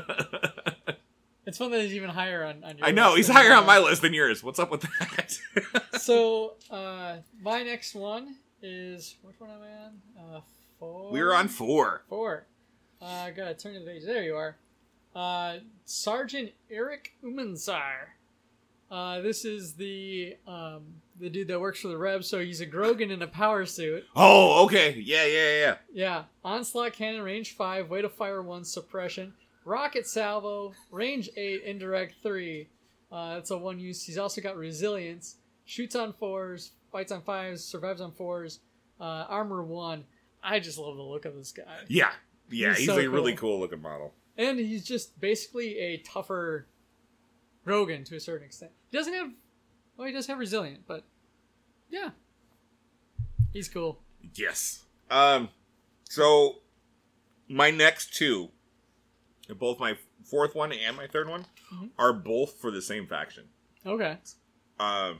It's fun that he's even higher on, on your I know list he's than higher mine. on my list than yours. What's up with that? So, uh, my next one is which one am I on? Uh, four. We were on four. four. Uh, I gotta turn to the page. There you are. Uh, Sergeant Eric Umansar. Uh, this is the um, the dude that works for the Rebs. So he's a Grogan in a power suit. Oh, okay. Yeah, yeah, yeah. Yeah. Onslaught cannon, range five, way to fire one, suppression. Rocket salvo, range eight, indirect three. Uh, that's a one use. He's also got resilience. Shoots on fours, fights on fives, survives on fours. Uh, armor one. I just love the look of this guy. Yeah. Yeah, He's he's, so a really cool. cool looking model. And he's just basically a tougher Grogan to a certain extent. He doesn't have... Well, he does have resilient, but... Yeah. He's cool. Yes. Um, so, my next two, both my fourth one and my third one, Mhm. are both for the same faction. Okay. Um,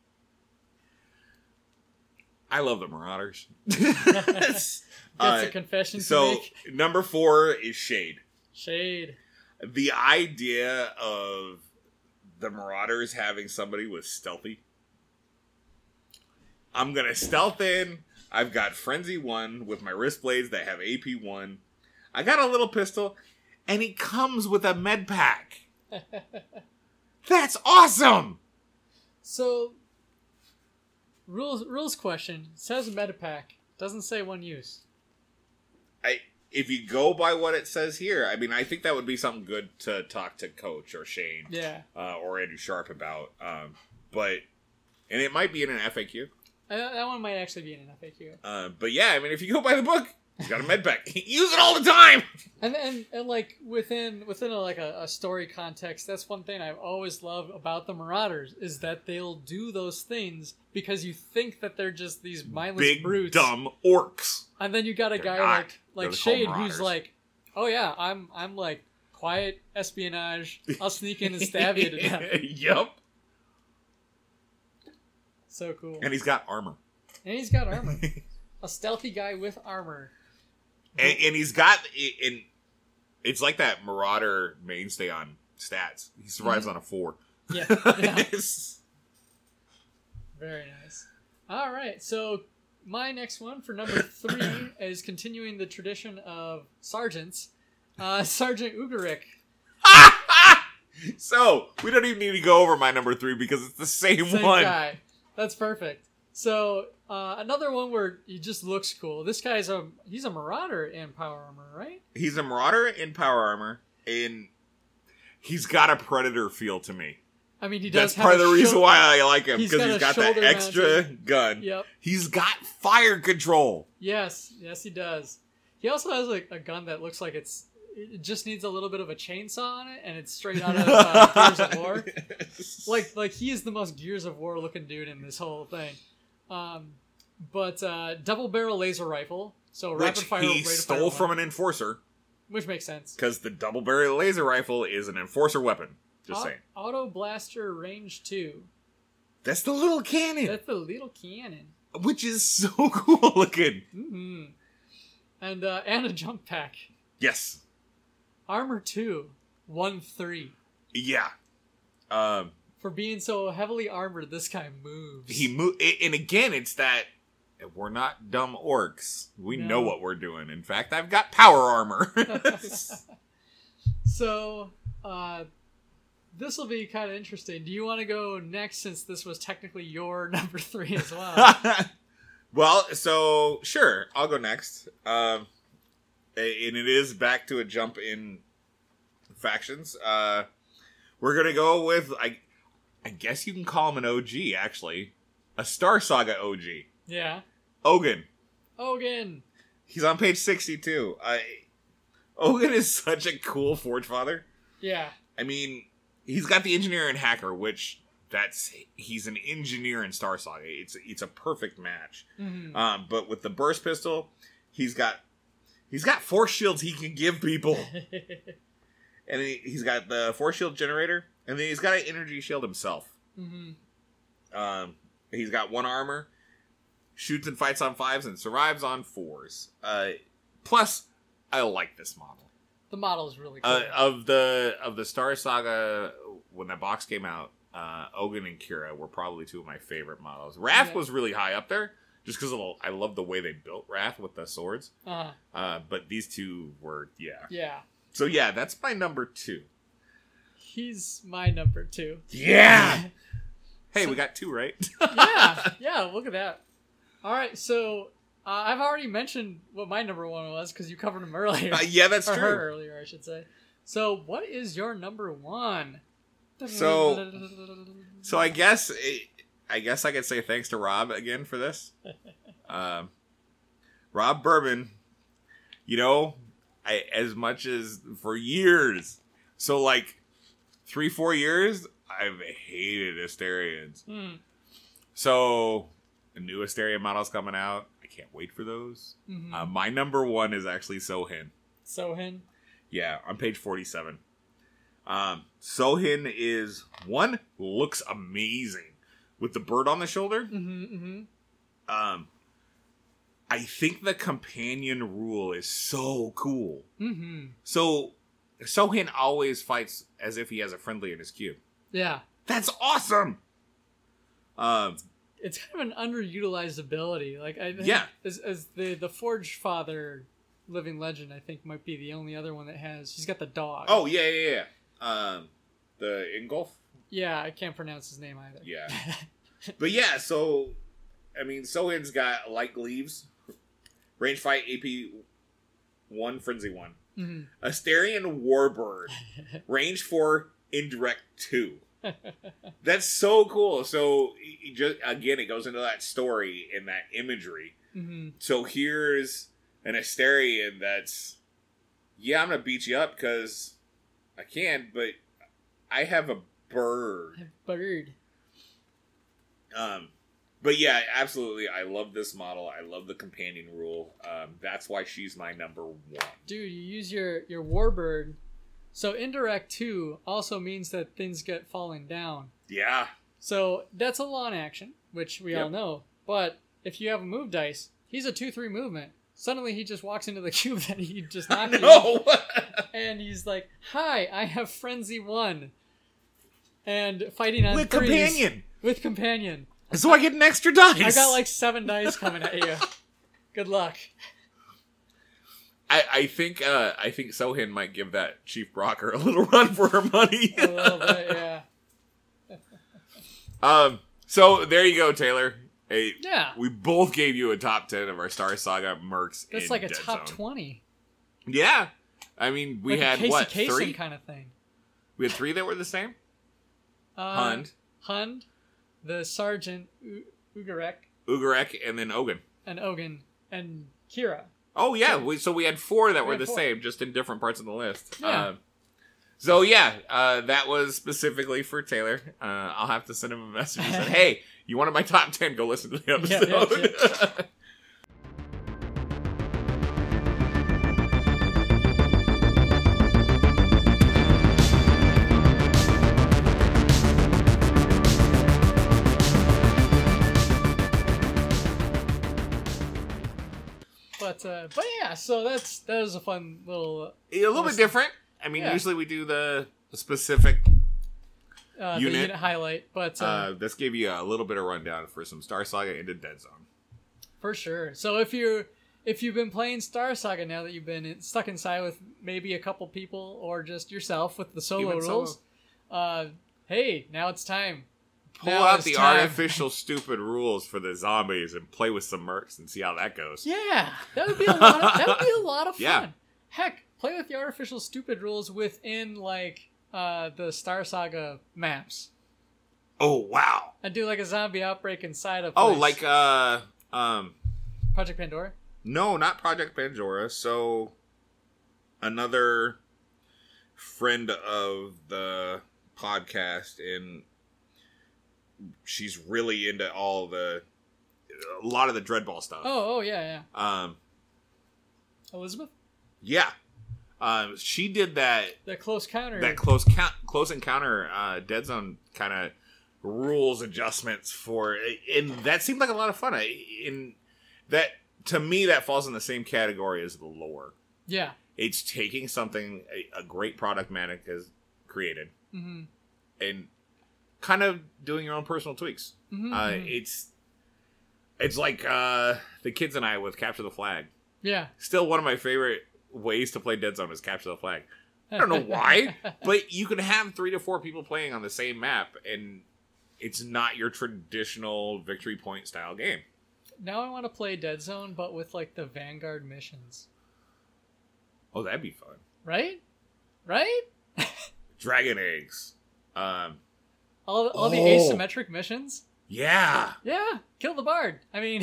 I love the Marauders. That's Uh, a confession to so, make. number four is Shade. Shade. The idea of the Marauders having somebody with stealthy. I'm going to stealth in. I've got Frenzy one with my wrist blades that have A P one. I got a little pistol. and he comes with a med pack. That's awesome! So, rules rules question. It says Medipack. Doesn't say one use. I if you go by what it says here, I mean, I think that would be something good to talk to Coach or Shane, Yeah. uh, or Andrew Sharp about. Um, but and it might be in an F A Q. Uh, that one might actually be in an F A Q. Uh, but yeah, I mean, if you go by the book, he's got a med pack. Use it all the time. And and, and like within within a, like a, a story context, that's one thing I've always loved about the Marauders is that they'll do those things because you think that they're just these mindless Big brutes, dumb orcs. and then you got a They're guy not. like They're like called Shade Marauders. who's like, oh yeah, I'm I'm like quiet espionage. I'll sneak in and stab you to death. Yup. So cool. And he's got armor. And he's got armor. A stealthy guy with armor. And, and he's got, and it's like that Marauder mainstay on stats. He survives Mhm. on a four. Yeah. yeah. Very nice. All right. So my next one for number three is continuing the tradition of sergeants. Uh, Sergeant Ugaric. So, we don't even need to go over my number three because it's the same, Same one. guy. That's perfect. So uh, another one where he just looks cool. This guy's a he's a Marauder in power armor, right? He's a Marauder in power armor, and he's got a Predator feel to me. I mean, he does That's have part of a the reason shou- why I like him, he's because got he's a got that shoulder extra mounted- gun. Yep. He's got fire control. Yes, yes, he does. He also has like a gun that looks like it's it just needs a little bit of a chainsaw on it, and it's straight out of uh, Gears of War. Like, like he is the most Gears of War looking dude in this whole thing. Um, but uh, double barrel laser rifle, so rapid Which fire. he rate of fire stole from one, an enforcer, which makes sense. because the double barrel laser rifle is an enforcer weapon. Just Au- saying. Auto blaster range two. That's the little cannon, That's the little cannon. which is so cool looking. hmm And uh, and a jump pack. Yes. Armor two, one three. Yeah. Um, For being so heavily armored, this guy moves. he mo- and again, it's that we're not dumb orcs. We No. know what we're doing. In fact, I've got power armor. So, uh, this will be kind of interesting. Do you want to go next, since this was technically your number three as well? Well, so sure, I'll go next. Um, a- and it is back to a jump in factions. Uh, we're gonna go with I, I guess you can call him an O G actually, a Star Saga O G, Yeah. Ogun. Ogun. He's on page sixty-two. I, Ogun is such a cool Forge Father. Yeah. I mean, he's got the engineer and hacker, which that's he's an engineer in Star Saga. It's it's a perfect match. Mhm. Um, but with the burst pistol, he's got he's got force shields he can give people, and he, he's got the force shield generator, and then he's got an energy shield himself. Mhm. Um, he's got one armor, shoots and fights on fives, and survives on fours. Uh, plus, I like this model. The model is really cool. Uh, of the of the Star Saga, when that box came out, uh, Ogun and Kira were probably two of my favorite models. Wrath Yeah. was really high up there, just because I love the way they built Wrath with the swords. uh, Uh, but these two were, yeah. yeah. So yeah, that's my number two. He's my number two. Yeah. Hey, So- we got two, right? yeah. Yeah. Look at that. All right. So uh, I've already mentioned what my number one was because you covered him earlier. Uh, yeah, that's or true. her earlier, I should say. So what is your number one? So- So I guess I guess I could say thanks to Rob again for this. Um, Rob Bourbon, you know, I, as much as for years, so like three, four years, I've hated Asterians. Hmm. So a new Asterian model's coming out. I can't wait for those. Mhm. Uh, my number one is actually Sohin. Sohin. Yeah, on page forty-seven. Um, Sohin is, one, looks amazing. With the bird on the shoulder. Mm-hmm, mm-hmm. Um, I think the companion rule is so cool. Mm-hmm. So, Sohin always fights as if he has a friendly in his cube. Yeah. That's awesome! Um, It's kind of an underutilized ability. Like I think Yeah. as, as the the Forge Father Living Legend, I think, might be the only other one that has. He's got the dog. Oh yeah, yeah, yeah. Um, the Ingolf. Yeah, I can't pronounce his name either. Yeah, but yeah. So, I mean, Sohin's got Like Leaves, Range Fight A P one, Frenzy one, mm-hmm. Asterian Warbird, Range four, Indirect two. That's so cool. So, he just again, it goes into that story and that imagery. Mm-hmm. So here's an Asterian that's, yeah, I'm gonna beat you up because I can, but I have a bird. A bird. Um, but yeah, absolutely. I love this model. I love the companion rule. Um, that's why she's my number one. Dude, you use your, your warbird. So indirect two also means that things get falling down. Yeah. So that's a lawn action, which we yep. all know. But if you have a move dice, he's a two three movement. Suddenly he just walks into the cube that he just knocked no! And he's like, hi, I have Frenzy one. And fighting on With threes. companion. With companion. So I get an extra dice. I got like seven dice coming at you. Good luck. I, I think uh, I think Sohin might give that Chief Brocker a little run for her money. A little bit, yeah. um. So there you go, Taylor. Hey, yeah. We both gave you a top ten of our Star Saga mercs. That's in like a Dead top Zone. twenty. Yeah. I mean, we like had a Casey what Kasem three kind of thing. We had three that were the same. Uh, Hund, Hund, the Sergeant U- Ugarek, Ugarek, and then Ogun, and Ogun, and Kira. Oh yeah, so we, so we had four that we were had the four. same, just in different parts of the list. Yeah. Uh, so yeah, uh, that was specifically for Taylor. Uh, I'll have to send him a message and say, "Hey, you wanted my top ten? Go listen to the episode." Yeah, yeah, yeah. But uh, but yeah, so that's that was a fun little a little, little bit different. I mean, yeah. usually we do the specific uh, unit. The unit highlight, but uh, uh, this gave you a little bit of rundown for some Star Saga into Dead Zone. For sure. So if you if you've been playing Star Saga now that you've been in, stuck inside with maybe a couple people or just yourself with the solo Even rules, solo. Uh, hey, now it's time. Pull now out the time. artificial stupid rules for the zombies and play with some mercs and see how that goes. Yeah, that would be a lot. Of, that would be a lot of fun. Yeah. Heck, play with the artificial stupid rules within like uh, the Star Saga maps. Oh wow! And do like a zombie outbreak inside of. Oh, like uh, um, Project Pandora. No, not Project Pandora. So another friend of the podcast, and she's really into all the a lot of the Dreadball stuff. Oh, oh yeah, yeah. Um, Elizabeth. Yeah, um, she did that. That close counter. That close count, close encounter, uh, Dead Zone kind of rules adjustments for, and that seemed like a lot of fun. In that, to me, that falls in the same category as the lore. Yeah, it's taking something a, a great product Manic has created, mm-hmm. and kind of doing your own personal tweaks. Mm-hmm. Uh, it's it's like uh, the kids and I with Capture the Flag. Yeah, still one of my favorite ways to play Dead Zone is Capture the Flag. I don't know why, but you can have three to four people playing on the same map, and it's not your traditional victory point style game. Now I want to play Dead Zone, but with like the Vanguard missions. Oh, that'd be fun. Right? Right? Dragon eggs. Um, all all oh. the asymmetric missions? Yeah. Yeah. Kill the bard. I mean...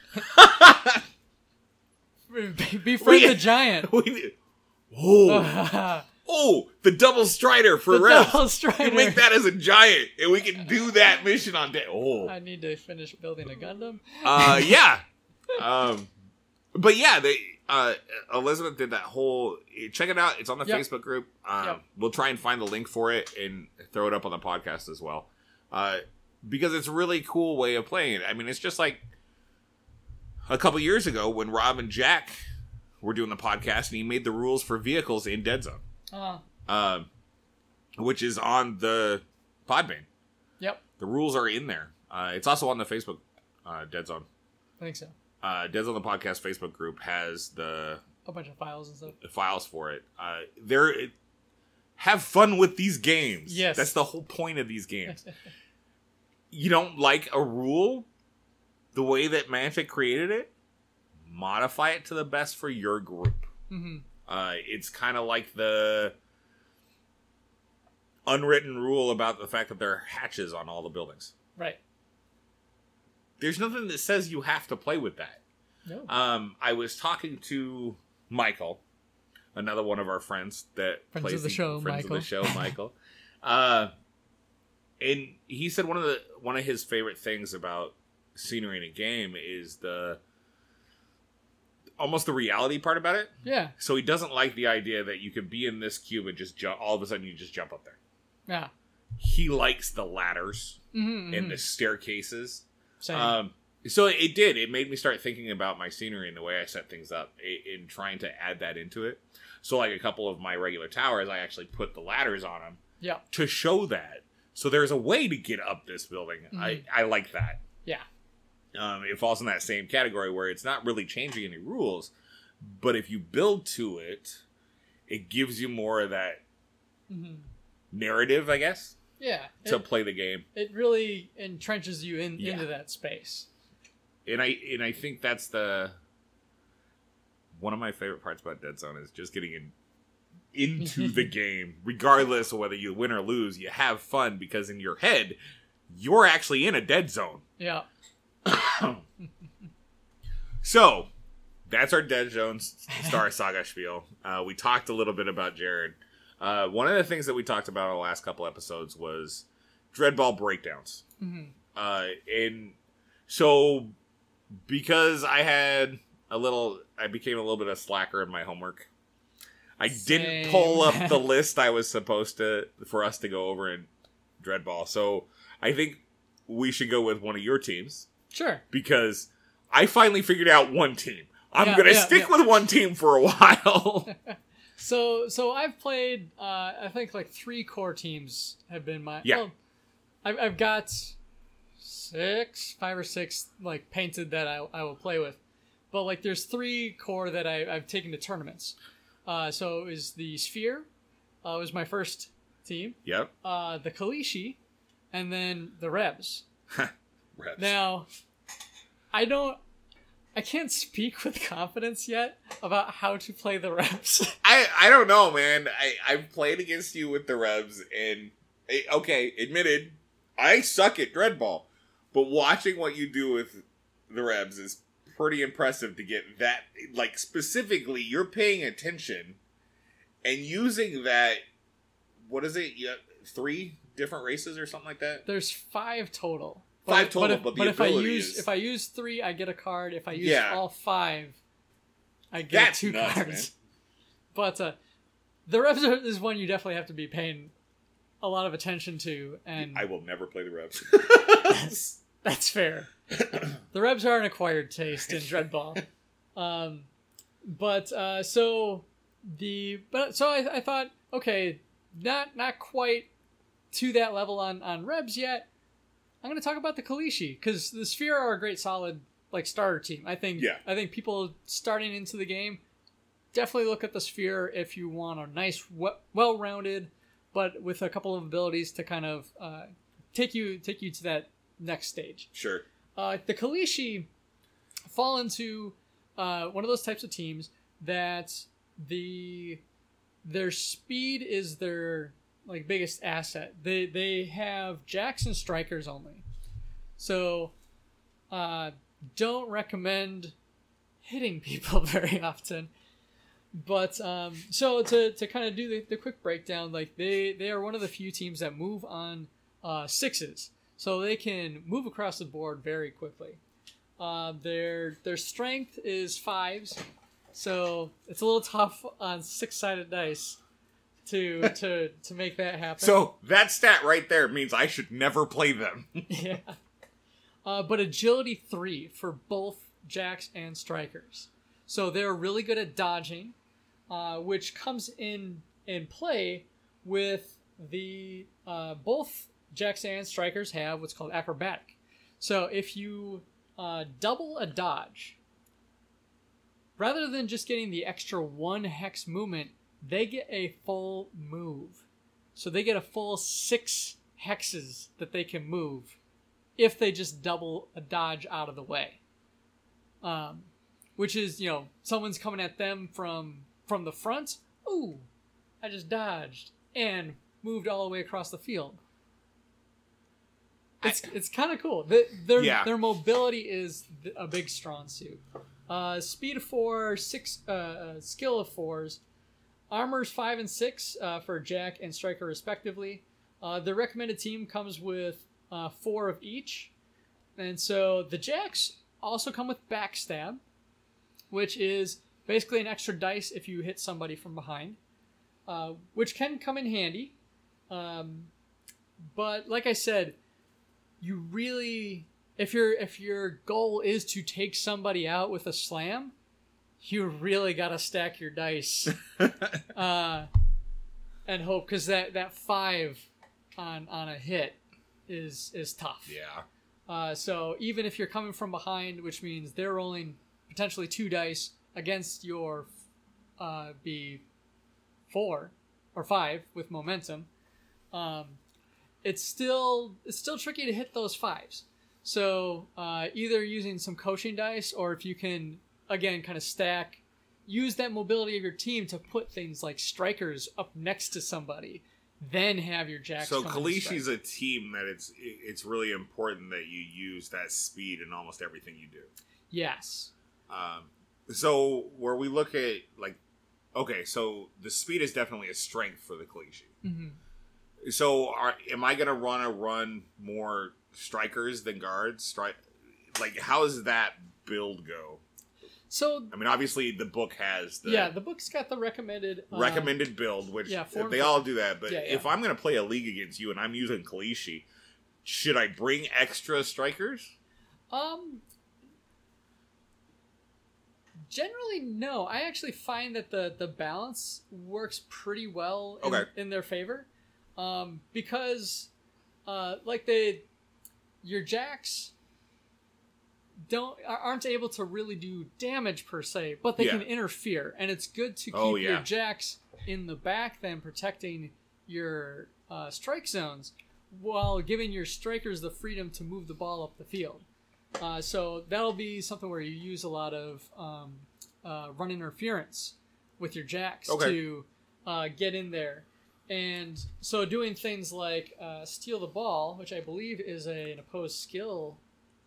Befriend we, the giant. We, oh. Oh, the double strider for the ref. Double strider. You make that as a giant, and we can do that mission on day. Oh, I need to finish building a Gundam. Uh, yeah. um, but yeah, they uh, Elizabeth did that whole. Check it out. It's on the yep. Facebook group. Um, yep. We'll try and find the link for it and throw it up on the podcast as well. Uh, because it's a really cool way of playing it. I mean, it's just like a couple years ago when Rob and Jack were doing the podcast, and he made the rules for vehicles in Dead Zone. Uh, Um, which is on the Podbane. Yep. The rules are in there. Uh, it's also on the Facebook uh, Dead Zone. I think so. Uh, Dead Zone the podcast Facebook group has the a bunch of files and stuff. files for it. Uh, there, it, have fun with these games. Yes. That's the whole point of these games. You don't like a rule the way that Mantic created it? Modify it to the best for your group. Mm-hmm. Uh, it's kind of like the unwritten rule about the fact that there are hatches on all the buildings. Right. There's nothing that says you have to play with that. No. Um, I was talking to Michael, another one of our friends that Friends plays of the show, friends Michael. of the show, Michael. uh, and he said one of the one of his favorite things about scenery in a game is the almost the reality part about it. Yeah. So he doesn't like the idea that you could be in this cube and just jump. All of a sudden, you just jump up there. Yeah. He likes the ladders Mm-hmm, and the staircases. Same. Um, so it did. It made me start thinking about my scenery and the way I set things up in trying to add that into it. So like a couple of my regular towers, I actually put the ladders on them yeah. to show that. So there's a way to get up this building. Mm-hmm. I, I like that. Yeah. Um, it falls in that same category where it's not really changing any rules, but if you build to it, it gives you more of that Mm-hmm. narrative, I guess, Yeah. to It, play the game. it really entrenches you in, Yeah. into that space. And I and I think that's the one of my favorite parts about Dead Zone is just getting in into the game, regardless of whether you win or lose. You have fun because in your head, you're actually in a dead zone. Yeah. So that's our Dead Zone Star Saga spiel. Uh, we talked a little bit about Jared. Uh, one of the things that we talked about in the last couple episodes was Dreadball breakdowns. Mm-hmm. Uh, and so because I had a little, I became a little bit of slacker in my homework. I Same. didn't pull up the list I was supposed to, for us to go over in Dreadball. So I think we should go with one of your teams Sure. because I finally figured out one team. I'm Yeah, going to yeah, stick yeah. with one team for a while. So, so I've played. Uh, I think like three core teams have been my. Yeah. Well, I've, I've got six, five or six like painted that I, I will play with, but like there's three core that I, I've taken to tournaments. Uh, so it was the Sphere, uh, was my first team. Yep. Uh, the Kalishi, and then the Rebs. Reps. Now, I don't. I can't speak with confidence yet about how to play the Rebs. I, I don't know, man. I, I've played against you with the Rebs, and eh, okay, admitted, I suck at Dreadball. But watching what you do with the Rebs is pretty impressive to get that. Like, specifically, you're paying attention and using that. What is it? You have three different races or something like that? There's five total. Five But- total, but if, but the but if I ability use is- if I use three, I get a card. If I use Yeah. all five, I get That's two nuts, cards. man. But uh, the Rebs are, is one you definitely have to be paying a lot of attention to, and I will never play the Rebs. that's, that's fair. The Rebs are an acquired taste in Dreadball. Um, but uh, so the but so I, I thought, okay, not not quite to that level on on Rebs yet. I'm going to talk about the Kalishi because the Sphere are a great solid like starter team. I think Yeah. I think people starting into the game definitely look at the Sphere if you want a nice, well-rounded, but with a couple of abilities to kind of uh, take you take you to that next stage. Sure. Uh, the Kalishi fall into uh, one of those types of teams that the their speed is their like biggest asset. They they have jacks and strikers only, so uh, don't recommend hitting people very often. But um, so to, to kind of do the, the quick breakdown, like they, they are one of the few teams that move on uh, sixes, so they can move across the board very quickly. Uh, their their strength is fives, so it's a little tough on six sided dice to to to make that happen. So that stat right there means I should never play them. Yeah. Uh, but agility three for both jacks and strikers. So they're really good at dodging, uh, which comes in in play with the uh, both jacks and strikers have what's called acrobatic. So if you uh, double a dodge, rather than just getting the extra one hex movement, they get a full move. So they get a full six hexes that they can move if they just double a dodge out of the way. Um, which is, you know, someone's coming at them from from the front. Ooh, I just dodged and moved all the way across the field. It's I, it's kind of cool. The, their yeah. their mobility is a big strong suit. Uh, speed of four, six, uh, skill of fours, armors five and six uh, for Jack and Striker respectively. Uh, the recommended team comes with uh, four of each, and so the Jacks also come with backstab, which is basically an extra dice if you hit somebody from behind, uh, which can come in handy. Um, but like I said, you really, if your if your goal is to take somebody out with a slam, you really gotta stack your dice uh, and hope, because that, that five on on a hit is is tough. Yeah. Uh, so even if you're coming from behind, which means they're rolling potentially two dice against your uh, be four or five with momentum, um, it's still it's still tricky to hit those fives. So uh, either using some coaching dice, or if you can again kind of stack, use that mobility of your team to put things like strikers up next to somebody, then have your Jacks. So come Kalishi's a team that it's it's really important that you use that speed in almost everything you do. Yes. Um, so where we look at, like, okay, so the speed is definitely a strength for the Kalishi. Mm-hmm. So are, am I going to run a run more strikers than guards? Stri- like, how does that build go? So I mean, obviously the book has the yeah, the book's got the recommended uh, recommended build, which yeah, four they four. all do that. But yeah, yeah. if I'm going to play a league against you and I'm using Kalishi, should I bring extra strikers? Um, generally, no. I actually find that the, the balance works pretty well in, okay. in their favor, um, because uh, like they your Jacks don't aren't able to really do damage per se, but they yeah. can interfere, and it's good to keep oh, yeah. your Jacks in the back, then protecting your uh, strike zones, while giving your strikers the freedom to move the ball up the field. Uh, so that'll be something where you use a lot of um, uh, run interference with your Jacks okay. to uh, get in there. And so doing things like uh, steal the ball, which I believe is a, an opposed skill.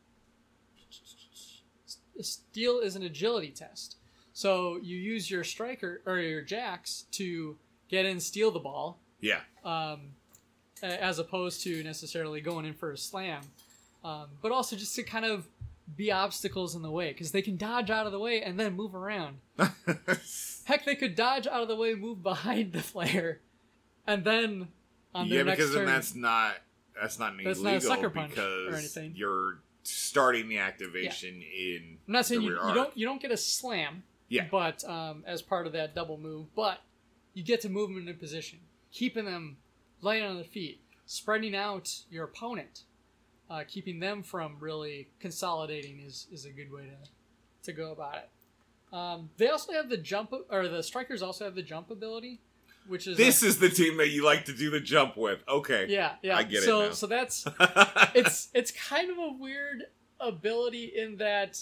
Steal is an agility test. So you use your striker or your Jacks to get in, steal the ball. Yeah. Um, as opposed to necessarily going in for a slam. Um, but also just to kind of be obstacles in the way, because they can dodge out of the way and then move around. Heck, they could dodge out of the way, move behind the player, and then on their yeah, next because turn, then that's not that's not that's illegal not a sucker punch because or anything. You're starting the activation yeah. in. I'm not saying the you, rear you arc. don't you don't get a slam, yeah, but um, as part of that double move, but you get to move them into position, keeping them light on their feet, spreading out your opponent. Uh, keeping them from really consolidating is, is a good way to to go about it. Um, they also have the jump, or the strikers also have the jump ability, which is this a, is the team that you like to do the jump with. Okay, yeah, yeah. I get so, it now. So that's it's it's kind of a weird ability in that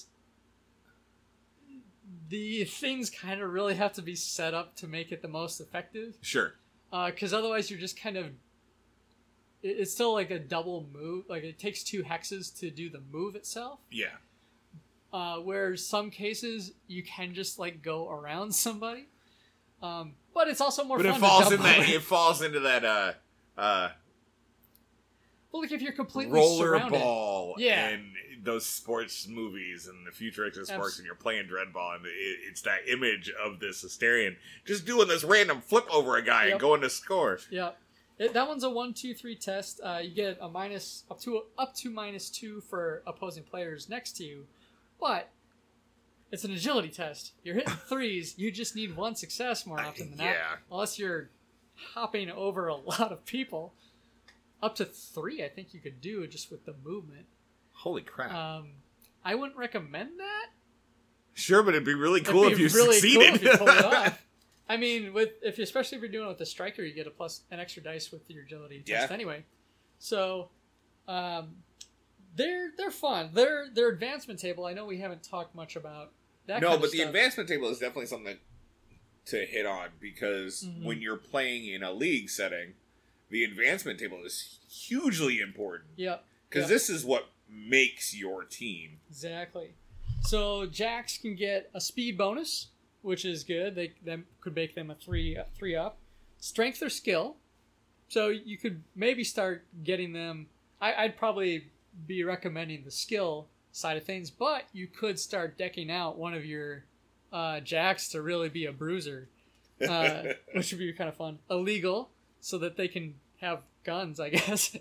the things kind of really have to be set up to make it the most effective. Sure, because uh, otherwise you're just kind of. It's still like a double move. Like it takes two hexes to do the move itself. Yeah. Uh, where some cases you can just like go around somebody, um, but it's also more. But fun it falls to in that. It falls into that. Uh, uh, well, like if you're completely roller surrounded, ball, yeah. and those sports movies and the futuristic sports, Abs- and you're playing Dreadball, and it, it's that image of this Asterian just doing this random flip over a guy Yep. and going to score. Yeah. It, that one's a one, two, three test. Uh, you get a minus up to up to minus two for opposing players next to you, but it's an agility test. You're hitting threes. You just need one success more often than yeah. not, unless you're hopping over a lot of people. Up to three, I think you could do just with the movement. Holy crap! Um, I wouldn't recommend that Sure, but it'd be really cool It'd be if you really succeeded. cool if you pulled it off. I mean, with if you, especially if you're doing it with the striker, you get a plus an extra dice with your agility test Yeah. anyway. So, um, they're they're fun. Their their advancement table. I know we haven't talked much about that. No, kind but of the stuff. advancement table is definitely something to hit on because Mhm. when you're playing in a league setting, the advancement table is hugely important Yep. because Yep. this is what makes your team. Exactly. So Jacks can get a speed bonus, which is good. They that could make them a three three up. Strength or skill. So you could maybe start getting them. I, I'd probably be recommending the skill side of things, but you could start decking out one of your uh, Jacks to really be a bruiser, uh, which would be kind of fun. Illegal, so that they can have guns, I guess.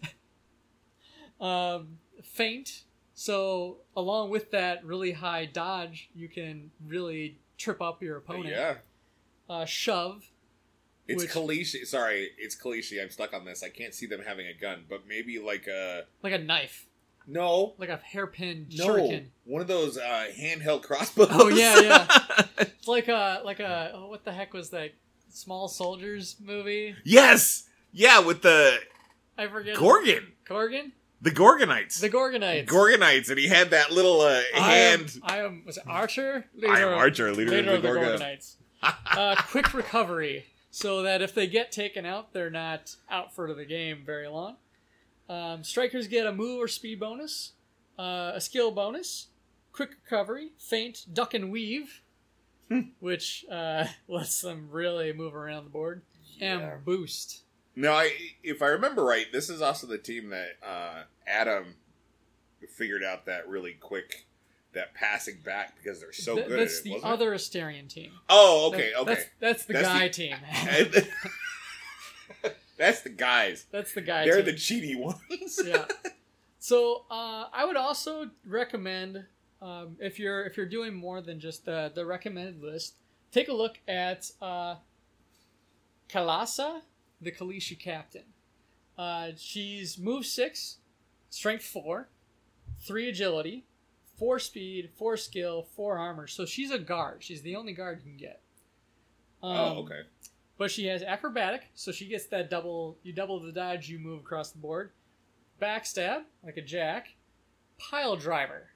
um, feint. So along with that really high dodge, you can really trip up your opponent. Yeah, Uh, shove. it's Which- Kalishi. Sorry, it's Kalishi. I'm stuck on this. I can't see them having a gun, but maybe like a Like a knife. no, Like a hairpin no, shuriken. one of those uh, handheld crossbows. Oh, yeah, yeah. It's like a, like a, oh, what the heck was that Small Soldiers movie? Yes, yeah, with the I forget. Gorgon, Gorgon? the Gorgonites. The Gorgonites. Gorgonites, and he had that little uh, I am, hand. I am, was it Archer? I am Archer, leader, Leader of of the, the Gorgon. Gorgonites. uh, quick recovery, so that if they get taken out, they're not out for the game very long. Um, strikers get a move or speed bonus, uh, a skill bonus, quick recovery, feint, duck and weave, which uh, lets them really move around the board, Yeah. and boost. No, I, if I remember right, this is also the team that uh, Adam figured out that really quick, that passing back because they're so Th- good that's at it. the wasn't other Asterian team. it? Oh, okay, That- okay. That's, that's the That's guy the- team. That's the guys. That's the guy They're team. the cheaty ones. Yeah. So uh, I would also recommend um, if you're if you're doing more than just the the recommended list, take a look at uh, Kalasa, the Kalishi captain. Uh, she's move six, strength four, three agility, four speed, four skill, four armor. So she's a guard. She's the only guard you can get. Um, Oh, okay. But she has acrobatic, so she gets that double. You double the dodge, you move across the board. Backstab, like a jack. Pile driver.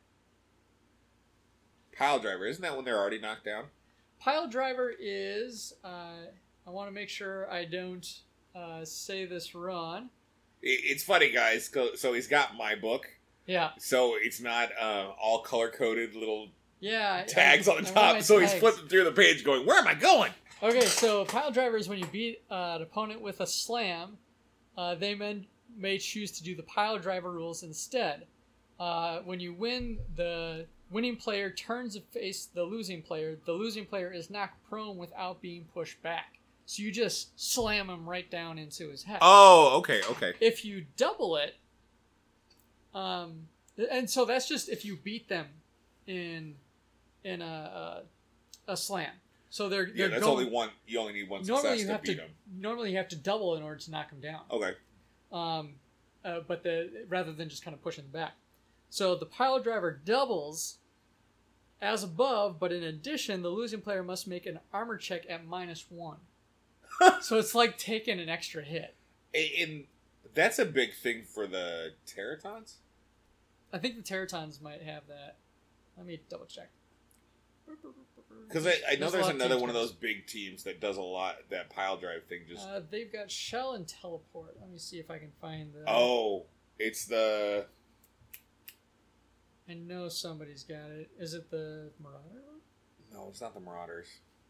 Pile driver, isn't that when they're already knocked down? Pile driver is. Uh, I want to make sure I don't uh, say this wrong. It, it's funny, guys. go- So he's got my book. Yeah, So it's not uh, all color coded little yeah. tags I- on the I want top. my So he's tags. flipping through the page, going, "Where am I going?" Okay, so pile driver is when you beat uh, an opponent with a slam. Uh, they men, may choose to do the pile driver rules instead. Uh, when you win, the winning player turns to face the losing player. The losing player is knocked prone without being pushed back. So you just slam him right down into his head. Oh, okay, okay. If you double it, um, and so that's just if you beat them in in a a, a slam. So they're Yeah, they're that's going, only one. You only need one normally success you to have beat to him. normally you have to double in order to knock them down. Okay. Um, uh, but the rather than just kind of pushing them back. So the pile driver doubles as above, but in addition, the losing player must make an armor check at minus one. So it's like taking an extra hit. And that's a big thing for the Teratons? I think the Teratons might have that. Let me double check. Because I, I know There's a there's lot of another teams one of doing those big teams that does a lot, that pile drive thing. Just Uh, they've got shell and teleport. Let me see if I can find the. Oh, it's the... I know somebody's got it. Is it the Marauder one? No, it's not the Marauders.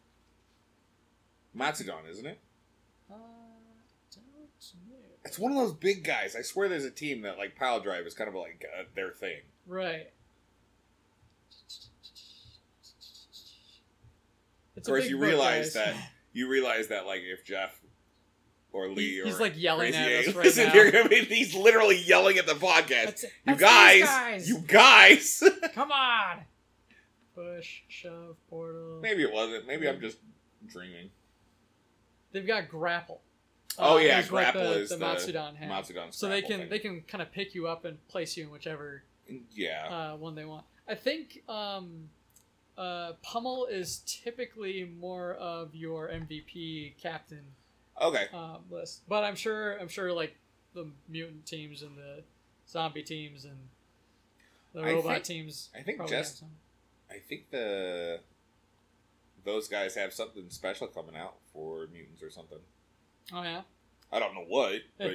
Matsudon, isn't it? Uh, don't know. It's one of those big guys. I swear there's a team that, like, pile drive is kind of like uh, their thing. Right. It's Of a course, big you book, realize guys. that, you realize that, like, if Jeff or Lee He- or he's, like, yelling Crazy at us Eight right listen, now. you're gonna be- he's literally yelling at the podcast. That's it. You That's guys, these guys. you guys. Come on! Push, shove, portal. Maybe it wasn't. Maybe I'm just dreaming. They've got grapple. Oh, Uh, yeah, is what grapple the, is the the Matsudon have. Matsudon's So they grapple can thing. they can kind of pick you up and place you in whichever Yeah. uh, one they want. I think um, uh, Pummel is typically more of your M V P captain Okay. um, list, but I'm sure I'm sure like the mutant teams and the zombie teams and the I robot think- teams. I think probably have just- some. I think the those guys have something special coming out for mutants or something. Oh yeah. I don't know what, but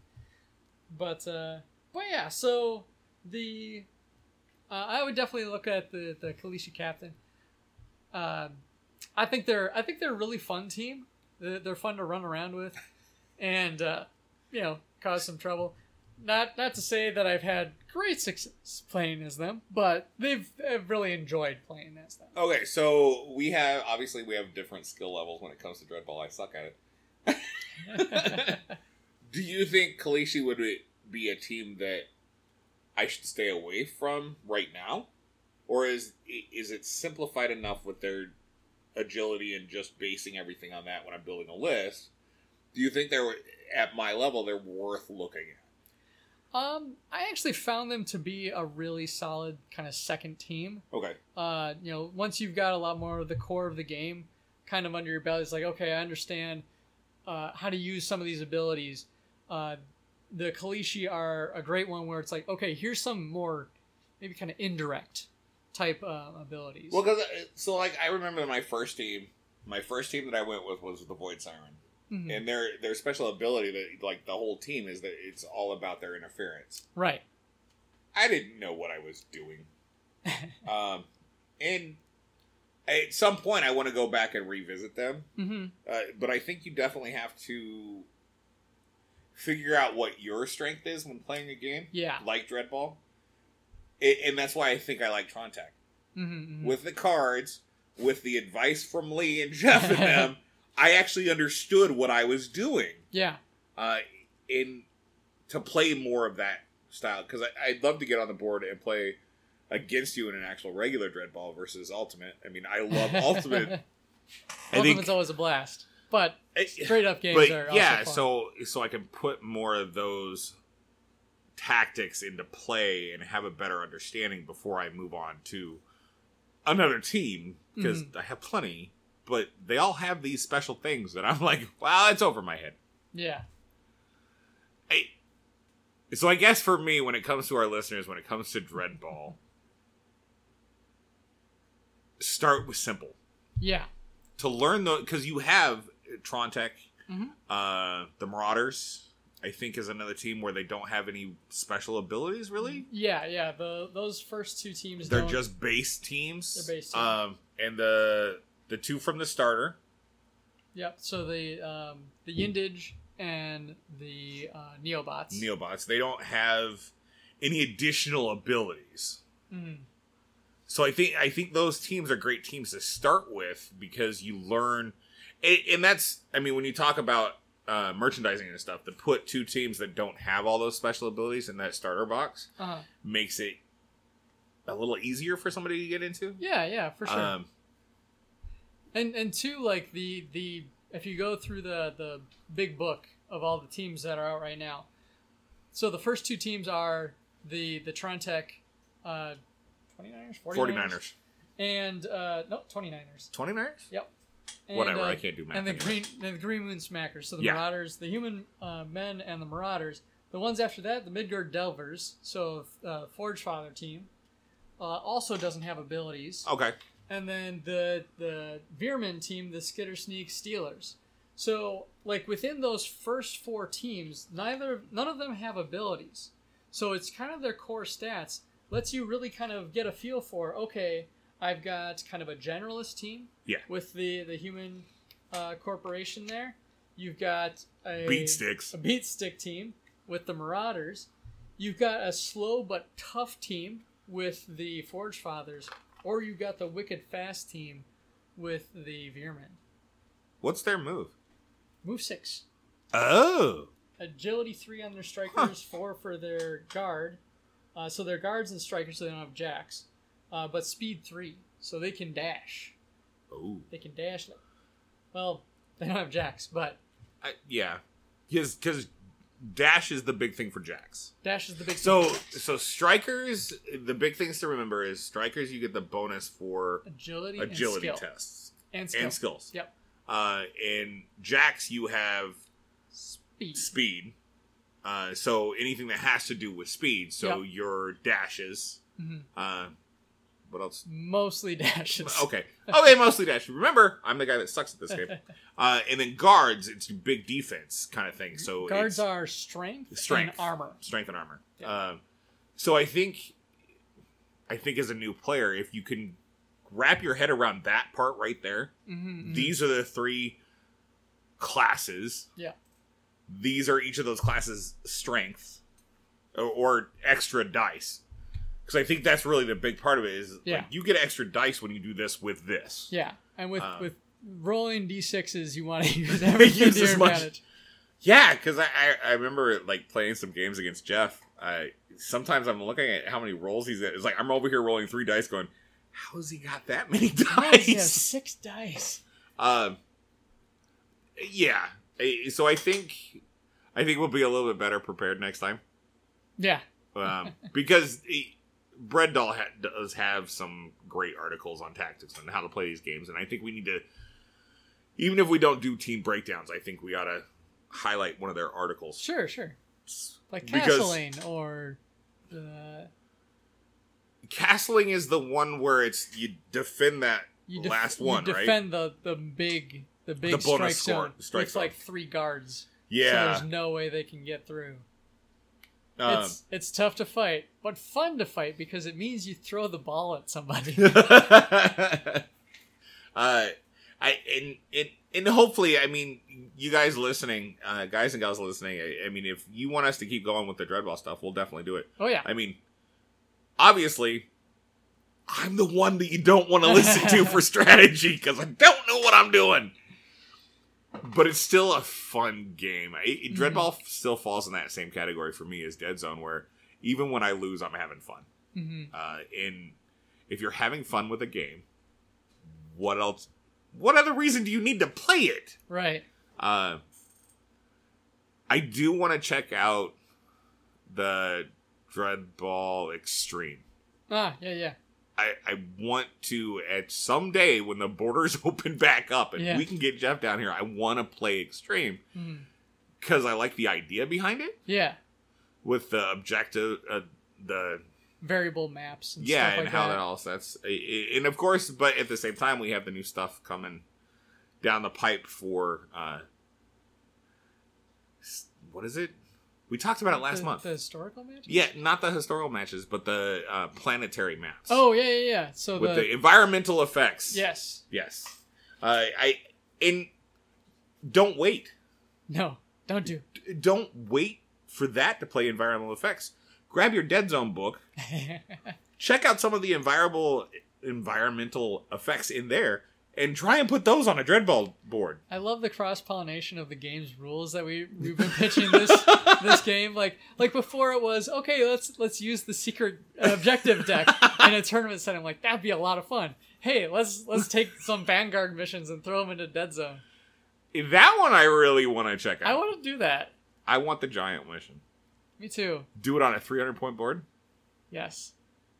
But uh, but yeah, so the uh, I would definitely look at the the Kalishi captain. Um, I think they're I think they're a really fun team. They're, they're fun to run around with, and uh, you know, cause some trouble. Not not to say that I've had great success playing as them, but they've, they've really enjoyed playing as them. okay. So we have obviously we have different skill levels when it comes to Dreadball. I suck at it. Do you think Kalishi would be a team that I should stay away from right now, or is is it simplified enough with their agility and just basing everything on that when I'm building a list? Do you think they're at my level? They're worth looking at. Um, I actually found them to be a really solid kind of second team. Okay. Uh, you know, once you've got a lot more of the core of the game kind of under your belt, it's like, okay, I understand uh, how to use some of these abilities. Uh, the Kalishi are a great one where it's like, okay, here's some more maybe kind of indirect type uh, abilities. Well, because so like I remember my first team, my first team that I went with was the Void Siren. Mhm. And their their special ability that like the whole team is that it's all about their interference. Right. I didn't know what I was doing. um, and at some point I want to go back and revisit them. Mm-hmm. Uh, but I think you definitely have to figure out what your strength is when playing a game, Yeah. like Dreadball. It, and that's why I think I like Trontek. Mm-hmm, mm-hmm. With the cards, with the advice from Lee and Jeff and them, I actually understood what I was doing. Yeah. Uh, in to play more of that style, because I'd love to get on the board and play against you in an actual regular Dreadball versus Ultimate. I mean, I love Ultimate. I Ultimate's think, always a blast, but it- straight up games but are also yeah, fun. so so I can put more of those tactics into play and have a better understanding before I move on to another team, because Mm-hmm. I have plenty, but they all have these special things that I'm like, wow, it's over my head. Yeah. I, so I guess for me, when it comes to our listeners, when it comes to Dreadball, start with simple. Yeah. To learn the, because you have Trontek, Mhm. uh, the Marauders, I think is another team where they don't have any special abilities really. Yeah, yeah. The those first two teams They're don't, just base teams. They're base teams. Um, and the the two from the starter, Yep. So the um, the Yindige and the uh, Neobots. Neobots, they don't have any additional abilities. Mhm. So I think I think those teams are great teams to start with, because you learn, and, and that's I mean when you talk about uh, merchandising and stuff, to put two teams that don't have all those special abilities in that starter box Uh-huh. makes it a little easier for somebody to get into. Yeah, yeah, for sure. Um, And and two, like the the if you go through the the big book of all the teams that are out right now, so the first two teams are the the Trontek uh, twenty-niners, forty-niners, and uh, no twenty-niners. twenty-niners. Yep. And, Whatever, uh, I can't do math And the anyway. green and the Green Moon Smackers. So the Yeah. Marauders, the Human uh, Men, and the Marauders. The ones after that, the Midgard Delvers. So uh, Forge Father team uh, also doesn't have abilities. Okay. And then the the Veerman team, the Skitter Sneak Steelers. So like within those first four teams, neither none of them have abilities. So it's kind of their core stats. Lets you really kind of get a feel for, okay, I've got kind of a generalist team. Yeah. With the the human uh, corporation there. You've got a Beat sticks. a beat stick team with the Marauders. You've got a slow but tough team with the Forge Fathers. Or you got the wicked fast team with the Veermen. What's their move? Move six. Oh. Agility three on their strikers, four for their guard. Uh, so they're guards and strikers, so they don't have jacks. Uh, but speed three, so they can dash. Oh. They can dash. Like, well, they don't have jacks, but I, yeah. Because dash is the big thing for Jax. Dash is the big So, thing. so strikers, the big things to remember is strikers, you get the bonus for Agility, agility and skill. tests And skill. and skills. Yep. Uh, in Jax, you have Speed. speed. Uh, so anything that has to do with speed. So Yep. your dashes. Mhm. Uh, what else? Mostly dashes. Okay. Okay, mostly dash. Remember, I'm the guy that sucks at this game. Uh, and then guards, it's big defense kind of thing. So Guards it's are strength, strength, and armor. strength and armor. Yeah. Um, so I think, I think as a new player, if you can wrap your head around that part right there, Mm-hmm, these are the three classes. Yeah. These are each of those classes' strengths or, or extra dice. Because I think that's really the big part of it is Yeah. like, you get extra dice when you do this with this. Yeah, and with Um, with rolling d sixes, you want to use everything Use to your as much- advantage. Yeah, because I, I, I remember like playing some games against Jeff. I sometimes I'm looking at how many rolls he's at. It's like I'm over here rolling three dice, going, "How has he got that many Nice, he has dice?" six dice. Um, yeah. I- So I think I think we'll be a little bit better prepared next time. Yeah, Um, because he, Bread Doll ha- does have some great articles on tactics and how to play these games, and I think we need to, even if we don't do team breakdowns, I think we ought to highlight one of their articles. sure, sure. Like Because- castling or uh, Castling is the one where it's you defend that you def- last you one, right? defend the the big the big The bonus strike score- zone strike with like zone. three guards. Yeah. so there's no way they can get through. Um, It's it's tough to fight, but fun to fight because it means you throw the ball at somebody. uh, I and it and hopefully, I mean, you guys listening, uh, guys and gals listening. I, I mean, if you want us to keep going with the Dreadball stuff, we'll definitely do it. Oh yeah, I mean, obviously, I'm the one that you don't want to listen to for strategy because I don't know what I'm doing. But it's still a fun game. I, it, Dreadball still falls in that same category for me as Dead Zone, where even when I lose, I'm having fun. hmm Uh, and if you're having fun with a game, what else? What other reason do you need to play it? right. Uh, I do want to check out the Dreadball Extreme. Ah, yeah, yeah. I, I want to, at some day when the borders open back up and Yeah. we can get Jeff down here, I want to play Extreme Mhm. because I like the idea behind it Yeah. with the objective, uh, the Variable maps and yeah, stuff and like how that. that all sets, and of course, but at the same time, we have the new stuff coming down the pipe for uh, s- what is it? We talked about it last the, month. The historical match? Yeah, not the historical matches, but the uh, planetary maps. Oh, yeah, yeah, yeah. So with the, the environmental effects. yes. Yes. Uh, I and don't wait. No, don't do. Don't wait for that to play environmental effects. Grab your Dead Zone book. Check out some of the environmental environmental effects in there, and try and put those on a Dreadball board. I love the cross pollination of the game's rules that we we've been pitching this this game. Like like before it was okay. Let's let's use the secret objective deck in a tournament setting. Like that'd be a lot of fun. Hey, let's let's take some Vanguard missions and throw them into Dead Zone. That one I really want to check out. I want to do that. I want the giant mission. Me too. Do it on a three hundred point board. Yes.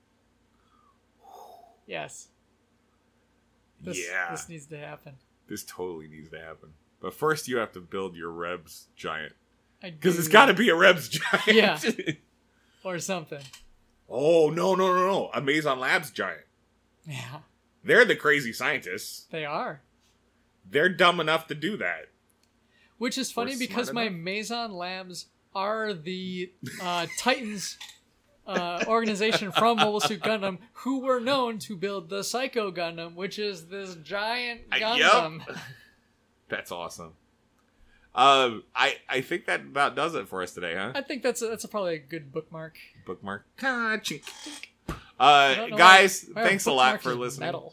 Yes. This, Yeah. This needs to happen. This totally needs to happen. But first, you have to build your Rebs giant. Because Because it's got to be a Rebs giant. Yeah. Or something. Oh, no, no, no, no. A Maison Labs giant. Yeah. They're the crazy scientists. They are. They're dumb enough to do that. Which is funny Or because smart my enough. Maison Labs are the uh, Titans uh, organization from Mobile Suit Gundam who were known to build the Psycho Gundam, which is this giant Uh, Gundam. Yep. That's awesome. Um, I I think that about does it for us today, huh? I think that's a, that's a probably a good bookmark. Bookmark. Ka-chink. I Uh, don't know guys, why- why our thanks a lot bookmark for is listening. Metal.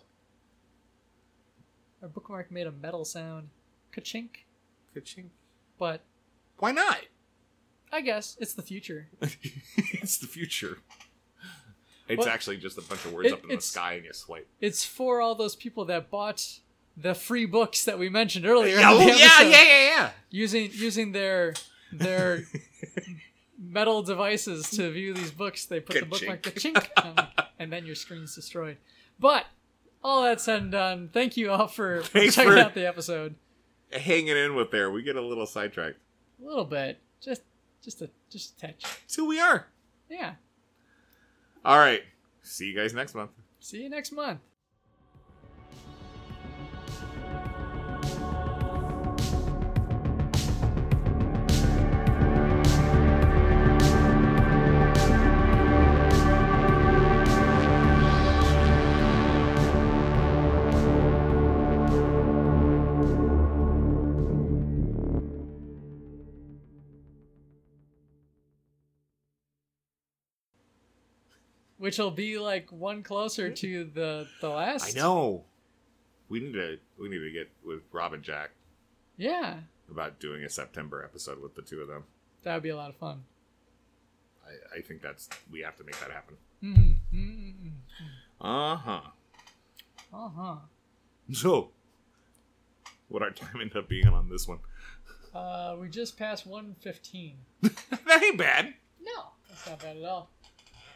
Our bookmark made a metal sound. Ka-chink. Ka-chink. But Why not? I guess it's the future. It's the future. It's Well, actually just a bunch of words it- up in the it's- sky and you swipe. It's for all those people that bought the free books that we mentioned earlier. Oh, in the yeah, episode. yeah, yeah, yeah. Using using their their metal devices to view these books. They put the bookmark, chink, um, and then your screen's destroyed. But all that said and done, thank you all for, for Thanks checking for- out the episode. Hanging in with there. We get a little sidetracked. A little bit, just just a just a touch. That's who we are. Yeah. All right. See you guys next month. See you next month. Which will be like one closer to the the last. I know. We need to we need to get with Rob and Jack Yeah, about doing a September episode with the two of them. that would be a lot of fun. I, I think that's we have to make that happen. Mm-hmm. Mm-hmm. Uh huh. Uh huh. So, what our time ended up being on this one? Uh, we just passed one fifteen. That ain't bad. No, that's not bad at all.